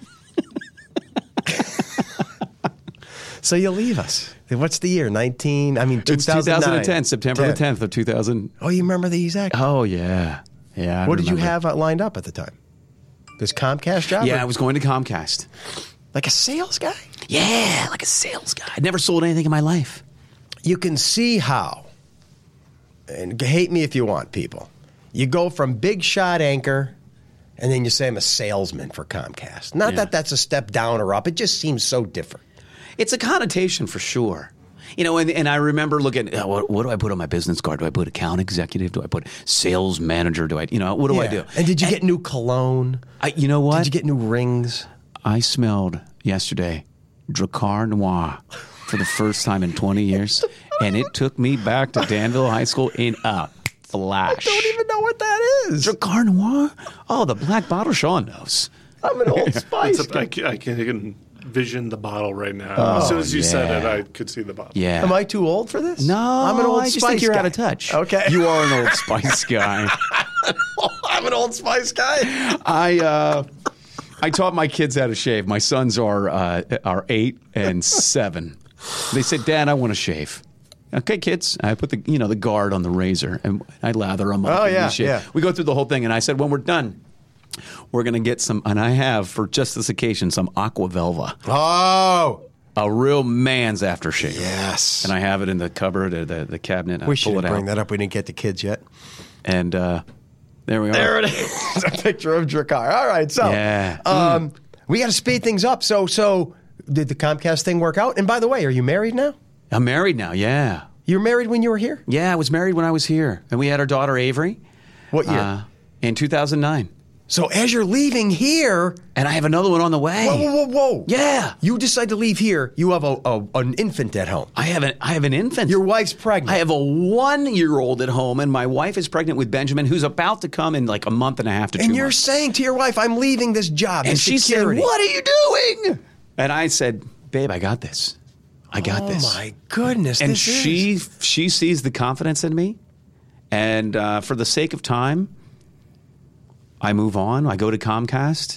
So you leave us. What's the year? 2009. It's 2010, September the 10th of 2000. Oh, you remember the exact? Oh, yeah. Yeah. What did you have lined up at the time? This Comcast job? Yeah, I was going to Comcast. Like a sales guy? Yeah, like a sales guy. I'd never sold anything in my life. You can see how, and hate me if you want, people. You go from big shot anchor, and then you say I'm a salesman for Comcast. Not that that's a step down or up. It just seems so different. It's a connotation for sure. And I remember looking, what do I put on my business card? Do I put account executive? Do I put sales manager? What do I do? And did you get new cologne? You know what? Did you get new rings? I smelled yesterday Drakkar Noir for the first time in 20 years, and it took me back to Danville High School in a flash. I don't even know what that is. Drakkar Noir? Oh, the black bottle. Sean knows. I'm an Old Spice guy. I can envision the bottle right now. As soon as you said it, I could see the bottle. Yeah. Am I too old for this? No, I'm an Old I Spice just think you're guy. out of touch. Okay. You are an Old Spice guy. I'm an Old Spice guy. I taught my kids how to shave. My sons are 8 and 7. They said, "Dad, I want to shave." Okay, kids. I put the guard on the razor and I lather them up. Oh, and yeah, we shave. yeah. We go through the whole thing, and I said, when we're done, we're going to get some, and I have for just this occasion some Aqua Velva. Oh. A real man's aftershave. Yes. And I have it in the cupboard or the cabinet. And We I pull should it bring out. that up. We didn't get the kids yet. And there we are. There it is. A picture of Drakkar. All right. So, Yeah. we got to speed things up. So did the Comcast thing work out? And by the way, are you married now? I'm married now, yeah. You were married when you were here? Yeah, I was married when I was here. And we had our daughter, Avery. What year? In 2009. So as you're leaving here, And I have another one on the way. whoa. Yeah. You decide to leave here. You have an infant at home. I have an infant. Your wife's pregnant. I have a 1-year-old at home, and my wife is pregnant with Benjamin, who's about to come in like a month and a half to 2 and months. you're saying to your wife, I'm leaving this job. And this she said, security. "What are you doing?" And I said, "Babe, I got this. I got this." Oh, my goodness. And this she is. sees the confidence in me, and for the sake of time, I move on. I go to Comcast.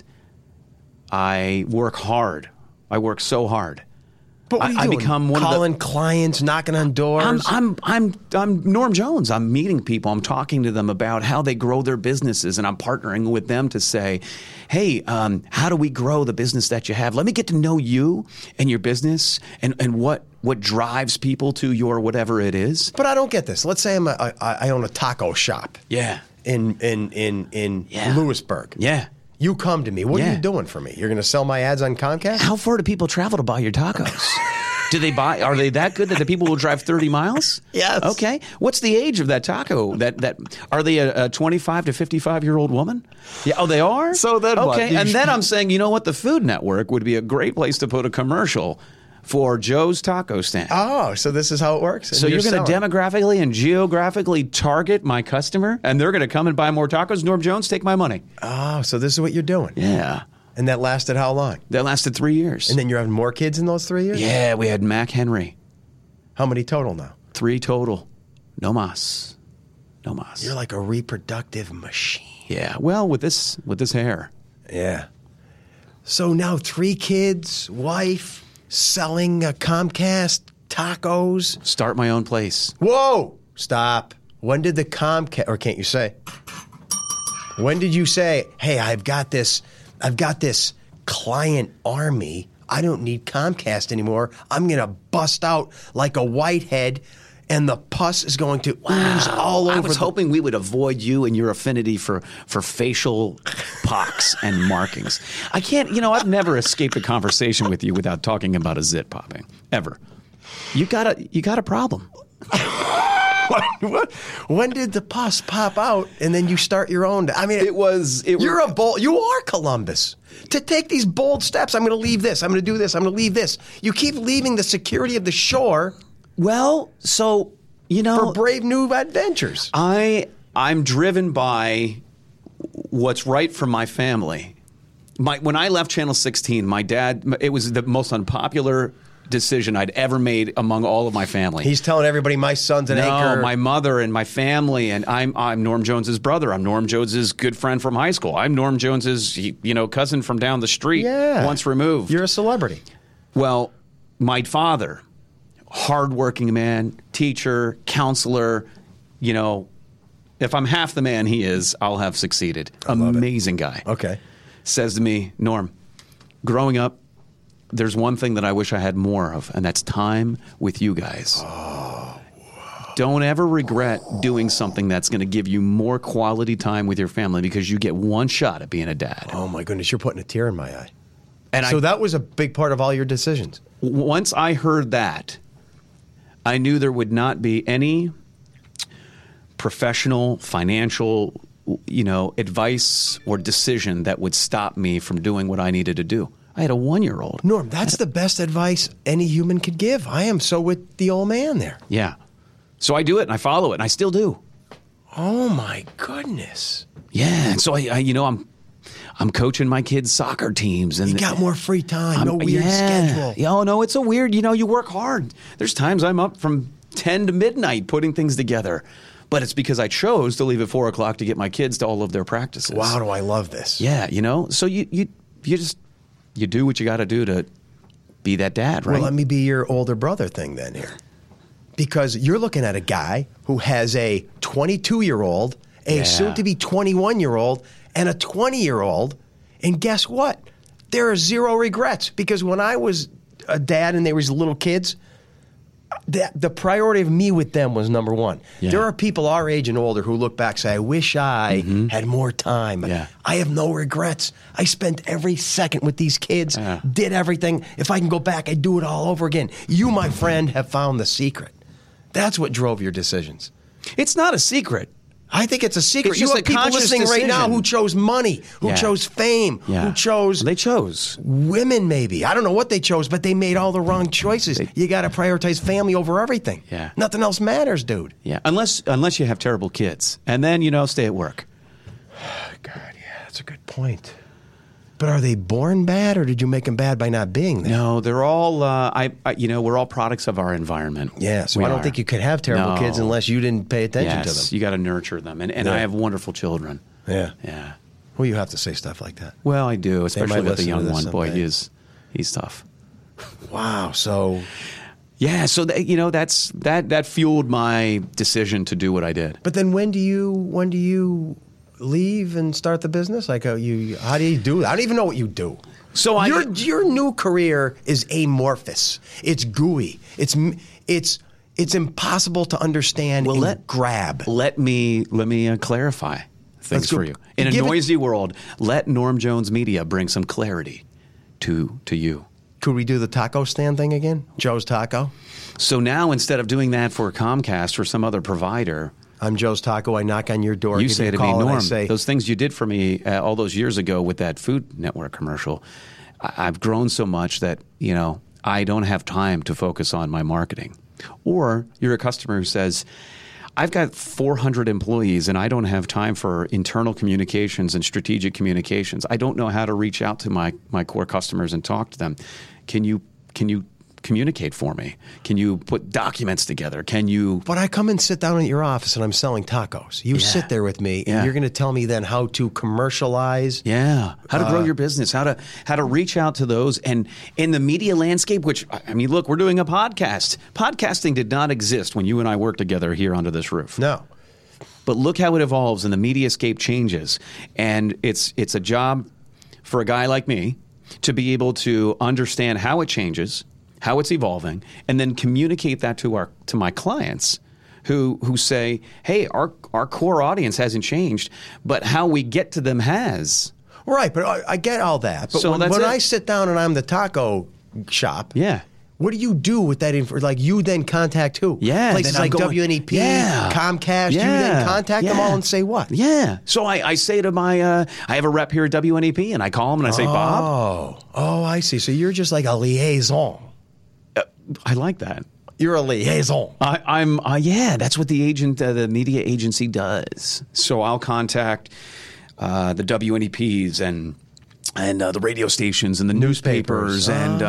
I work hard. I work so hard. But what are you I doing? become one Calling of the clients, knocking on doors. I'm Norm Jones. I'm meeting people. I'm talking to them about how they grow their businesses, and I'm partnering with them to say, "Hey, how do we grow the business that you have? Let me get to know you and your business, and what drives people to your whatever it is." But I don't get this. Let's say I own a taco shop. Yeah. In Yeah. Lewisburg. Yeah. You come to me. What are Yeah. you doing for me? You're going to sell my ads on Comcast? How far do people travel to buy your tacos? Do they buy? Are they that good that the people will drive 30 miles? Yes. Okay. What's the age of that taco? That are they a 25 to 55-year-old woman? Yeah. Oh, they are. So then what? Okay. And then I'm saying, you know what? The Food Network would be a great place to put a commercial for Joe's Taco Stand. Oh, so this is how it works? And So you're going to selling. demographically and geographically target my customer, and they're going to come and buy more tacos. Norm Jones, take my money. Oh, so this is what you're doing. Yeah. And that lasted how long? That lasted 3 years. And then you're having more kids in those 3 years? Yeah, we had Mac Henry. How many total now? 3 total. No mas. No mas. You're like a reproductive machine. Yeah. Well, with this hair. Yeah. So now 3 kids, wife, selling Comcast tacos. Start my own place. Whoa! Stop. When did the Comcast, or can't you say? When did you say, hey, I've got this client army. I don't need Comcast anymore. I'm going to bust out like a whitehead, and the pus is going to ooze all over. I was hoping we would avoid you and your affinity for facial pox and markings. I can't, I've never escaped a conversation with you without talking about a zit popping, ever. You got a problem. When did the pus pop out and then you start your own? I mean, you're a bold. You are Columbus. To take these bold steps, I'm going to leave this. I'm going to do this. I'm going to leave this. You keep leaving the security of the shore. Well, so for brave new adventures. I'm driven by what's right for my family. When I left Channel 16, my dad, it was the most unpopular decision I'd ever made among all of my family. He's telling everybody my son's an anchor. No, my mother and my family, and I'm Norm Jones's brother. I'm Norm Jones's good friend from high school. I'm Norm Jones's cousin from down the street, once removed. You're a celebrity. Well, my father, hardworking man, teacher, counselor, if I'm half the man he is, I'll have succeeded. Amazing guy. Okay. Says to me, Norm, growing up, there's one thing that I wish I had more of, and that's time with you guys. Oh, wow. Don't ever regret doing something that's going to give you more quality time with your family because you get one shot at being a dad. Oh, my goodness. You're putting a tear in my eye. And so that was a big part of all your decisions. Once I heard that, I knew there would not be any professional, financial advice or decision that would stop me from doing what I needed to do. I had a 1-year-old. Norm, that's the best advice any human could give. I am so with the old man there. Yeah. So I do it and I follow it and I still do. Oh my goodness. Yeah. And so I'm coaching my kids' soccer teams, and you got more free time. No weird schedule. Oh no, it's a weird. You work hard. There's times I'm up from 10 to midnight putting things together. But it's because I chose to leave at 4 o'clock to get my kids to all of their practices. Wow, do I love this. Yeah, so you do what you got to do to be that dad, right? Well, let me be your older brother thing then here. Because you're looking at a guy who has a 22-year-old, a soon-to-be 21-year-old, and a 20-year-old. And guess what? There are zero regrets. Because when I was a dad and there was little kids, the priority of me with them was number one. Yeah. There are people our age and older who look back and say, I wish I had more time. Yeah. I have no regrets. I spent every second with these kids, did everything. If I can go back, I'd do it all over again. You, my friend, have found the secret. That's what drove your decisions. It's not a secret. I think it's a secret. It's you just have a people conscious listening decision. right now who chose money, who chose fame, who chose... They chose. Women, maybe. I don't know what they chose, but they made all the wrong choices. You got to prioritize family over everything. Yeah. Nothing else matters, dude. Yeah, unless you have terrible kids. And then, stay at work. God, yeah, that's a good point. But are they born bad, or did you make them bad by not being there? No, they're all. We're all products of our environment. Yeah, so I don't think you could have terrible kids unless you didn't pay attention to them. You got to nurture them, and I have wonderful children. Yeah, yeah. Well, you have to say stuff like that. Well, I do, especially with the young one. someday. Boy, he's tough. Wow. So. Yeah, so that fueled my decision to do what I did. But then when do you leave and start the business? Like, how do you do that? I don't even know what you do. So your new career is amorphous. It's gooey. It's impossible to understand grab. Let me clarify things for you. In a noisy world, let Norm Jones Media bring some clarity to you. Could we do the taco stand thing again? Joe's Taco? So now, instead of doing that for Comcast or some other provider, I'm Joe's Taco. I knock on your door. You say to me, Norm, say, those things you did for me all those years ago with that Food Network commercial, I've grown so much that, I don't have time to focus on my marketing. Or you're a customer who says, I've got 400 employees and I don't have time for internal communications and strategic communications. I don't know how to reach out to my core customers and talk to them. Can you communicate for me? Can you put documents together? But I come and sit down at your office and I'm selling tacos. You sit there with me and you're going to tell me then how to commercialize. Yeah. How to grow your business, how to reach out to those. And in the media landscape, which, look, we're doing a podcast. Podcasting did not exist when you and I worked together here under this roof. No. But look how it evolves and the mediascape changes. And it's a job for a guy like me to be able to understand how it changes, how it's evolving, and then communicate that to my clients who say, hey, our core audience hasn't changed, but how we get to them has. Right, but I get all that. But So when I sit down and I'm the taco shop, What do you do with that info? Like, you then contact who? Yeah, Places then I'm like going- WNEP, Yeah. Comcast. You Yeah. then contact them all and say what? Yeah. So I say to my, I have a rep here at WNEP, and I call him and I say, Bob, Oh, I see. So you're just like a liaison. I like that. You're a liaison. Yeah, that's what the media agency does. So I'll contact the WNEPs and the radio stations and the newspapers and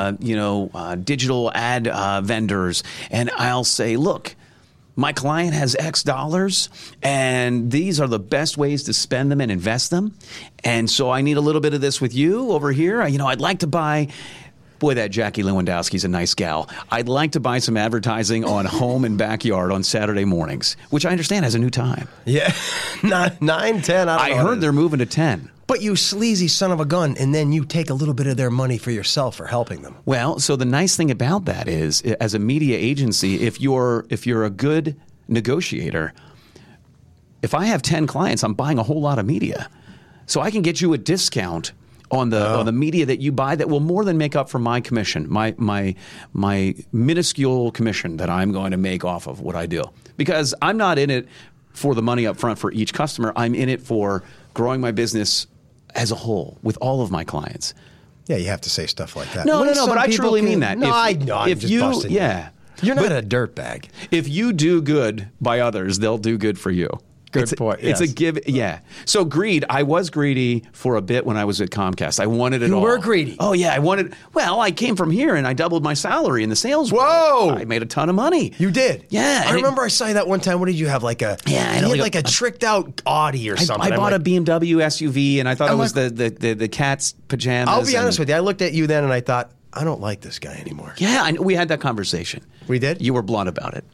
digital ad vendors, and I'll say, look, my client has X dollars, and these are the best ways to spend them and invest them, and so I need a little bit of this with you over here. I'd like to buy. Boy, that Jackie Lewandowski's a nice gal. I'd like to buy some advertising on Home and Backyard on Saturday mornings, which I understand has a new time. Yeah. 9, 10. I don't know I what it heard is. they're moving to 10. But you sleazy son of a gun, and then you take a little bit of their money for yourself for helping them. Well, so the nice thing about that is, as a media agency, if you're a good negotiator, if I have 10 clients, I'm buying a whole lot of media, so I can get you a discount on the media that you buy that will more than make up for my commission, my minuscule commission that I'm going to make off of what I do, because I'm not in it for the money up front for each customer. I'm in it for growing my business as a whole with all of my clients. Yeah, you have to say stuff like that. No, What if but some I people truly can- mean that. No, I'm just busting you. Yeah. You're not a dirtbag. If you do good by others, they'll do good for you. Good point, It's a yes. give. Yeah. So greed. I was greedy for a bit when I was at Comcast. I wanted it all. You were greedy? Oh yeah, I wanted. Well, I came from here and I doubled my salary in the sales. Whoa! world. I made a ton of money. You did? Yeah. I remember I saw you that one time. What did you have? Like a a tricked out Audi or something. I bought a BMW SUV and I thought I'm it was like- the cat's pajamas. I'll be honest with you. I looked at you then and I thought, I don't like this guy anymore. Yeah, we had that conversation. We did? You were blunt about it.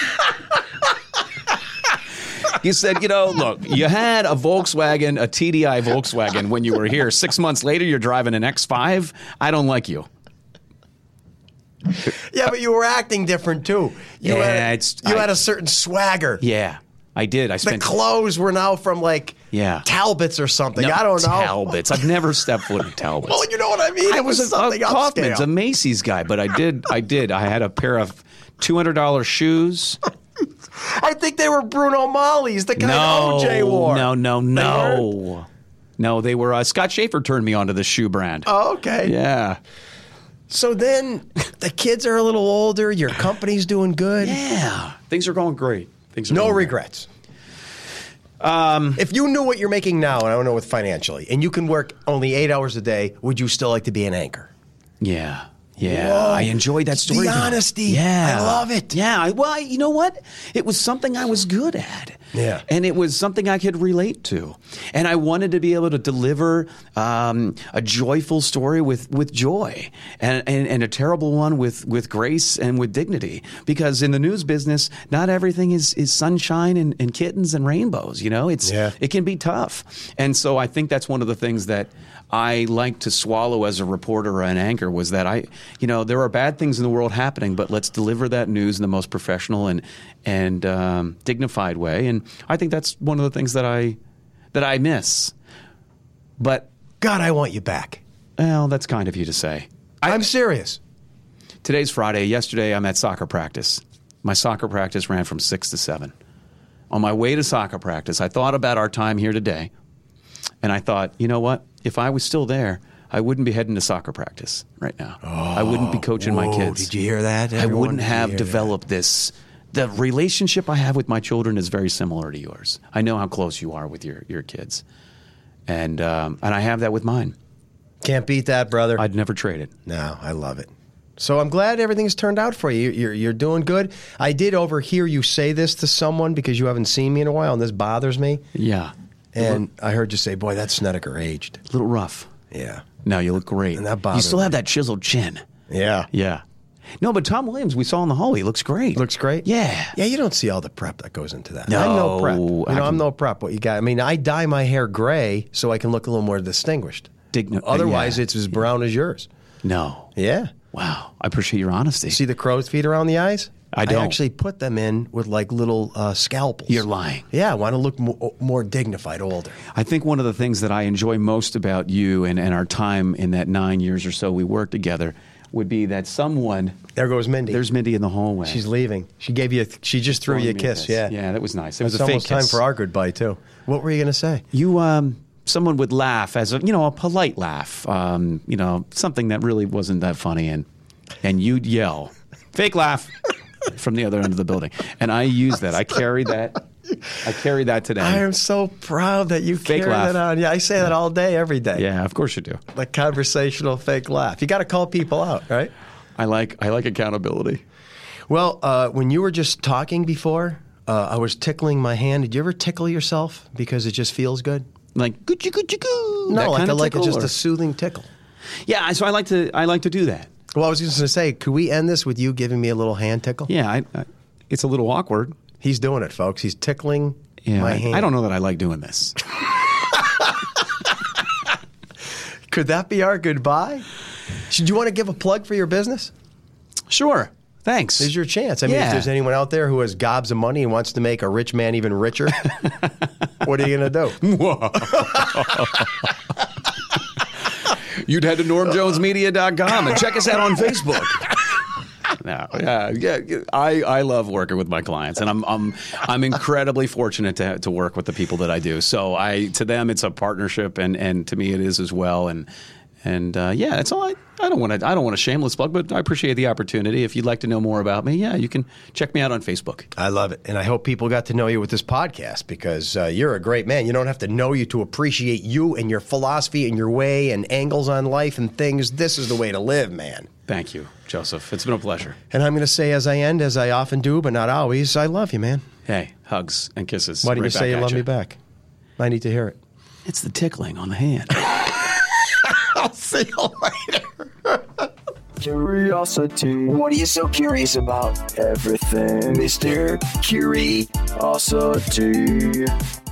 You said, look, you had a Volkswagen, a TDI Volkswagen when you were here. 6 months later, you're driving an X5. I don't like you. Yeah, but you were acting different too. You had a certain swagger. Yeah, I did. I The spent clothes were now from like Talbots or something. No, I don't know. Talbots. I've never stepped foot in Talbots. Well, you know what I mean. I It was a something Kaufman's, a upscale. Macy's guy, but I did. I had a pair of $200 shoes. I think they were Bruno Mali's, the kind OJ wore. No. No, they were. Scott Schaefer turned me onto the shoe brand. Oh, okay. Yeah. So then the kids are a little older. Your company's doing good. Yeah. Things are going great. No regrets. If you knew what you're making now, and I don't know with financially, and you can work only 8 hours a day, would you still like to be an anchor? Yeah. Yeah, Whoa. I enjoyed that story. The though. honesty. Yeah. I love it. Yeah, well, you know what? It was something I was good at. Yeah. And it was something I could relate to. And I wanted to be able to deliver a joyful story with joy and a terrible one with grace and with dignity. Because in the news business, not everything is sunshine and kittens and rainbows. It can be tough. And so I think that's one of the things that I like to swallow as a reporter or an anchor was that there are bad things in the world happening, but let's deliver that news in the most professional and dignified way. And I think that's one of the things that I miss. But God, I want you back. Well, that's kind of you to say. I'm serious. Today's Friday. Yesterday, I'm at soccer practice. My soccer practice ran from 6 to 7. On my way to soccer practice, I thought about our time here today, and I thought, you know what? If I was still there, I wouldn't be heading to soccer practice right now. I wouldn't be coaching my kids. Did you hear that? I wouldn't have developed this. The relationship I have with my children is very similar to yours. I know how close you are with your kids, and I have that with mine. Can't beat that, brother. I'd never trade it. No, I love it. So I'm glad everything's turned out for you. You're doing good. I did overhear you say this to someone because you haven't seen me in a while, and this bothers me. Yeah. And I heard you say, boy, that Snedeker aged. A little rough. Yeah. No, you look great. And that you bothers still have me. that chiseled chin. Yeah. Yeah. No, but Tom Williams, we saw in the hallway, looks great. Looks great? Yeah. Yeah, you don't see all the prep that goes into that. No, I'm no prep. I I'm can- no prep. What you got? I mean, I dye my hair gray so I can look a little more distinguished. Otherwise, yeah. it's as brown as yours. No. Yeah. Wow. I appreciate your honesty. See the crow's feet around the eyes? I don't. I actually put them in with like little scalpels. You're lying. Yeah, I want to look more dignified, older. I think one of the things that I enjoy most about you and our time in that 9 years or so we worked together would be that someone. There goes Mindy. There's Mindy in the hallway. She's leaving. She gave you. She just threw you a kiss. Yeah. Yeah, that was nice. It was It's a fake almost time kiss. for our goodbye too. What were you going to say? Someone would laugh as a polite laugh. Something that really wasn't that funny, and you'd yell, "Fake laugh!" from the other end of the building. And I use that. I carry that. Today. I am so proud that you Fake carry laugh. that on. Yeah, I say that all day, every day. Yeah, of course you do. The conversational fake laugh. You got to call people out, right? I like accountability. Well, when you were just talking before, I was tickling my hand. Did you ever tickle yourself because it just feels good? Like Gucci Gucci Goo. No, like tickle, just or? a soothing tickle. Yeah, so I like to do that. Well, I was just going to say, could we end this with you giving me a little hand tickle? Yeah, it's a little awkward. He's doing it, folks. He's tickling Yeah, my hand. I don't know that I like doing this. Could that be our goodbye? Should you want to give a plug for your business? Sure. Thanks. There's your chance. I mean, Yeah. if there's anyone out there who has gobs of money and wants to make a rich man even richer, what are you going to do? You'd head to normjonesmedia.com and check us out on Facebook. No, yeah. I love working with my clients, and I'm incredibly fortunate to work with the people that I do. So to them, it's a partnership, and to me, it is as well. And yeah, that's all. I don't want a shameless plug, but I appreciate the opportunity. If you'd like to know more about me, yeah, you can check me out on Facebook. I love it. And I hope people got to know you with this podcast because you're a great man. You don't have to know you to appreciate you and your philosophy and your way and angles on life and things. This is the way to live, man. Thank you, Joseph. It's been a pleasure. And I'm going to say as I end, as I often do, but not always, I love you, man. Hey, hugs and kisses. Why do you Right say back you at love me back? I need to hear it. It's the tickling on the hand. I'll see you later. Curiosity. What are you so curious about? Everything, Mr. Curiosity.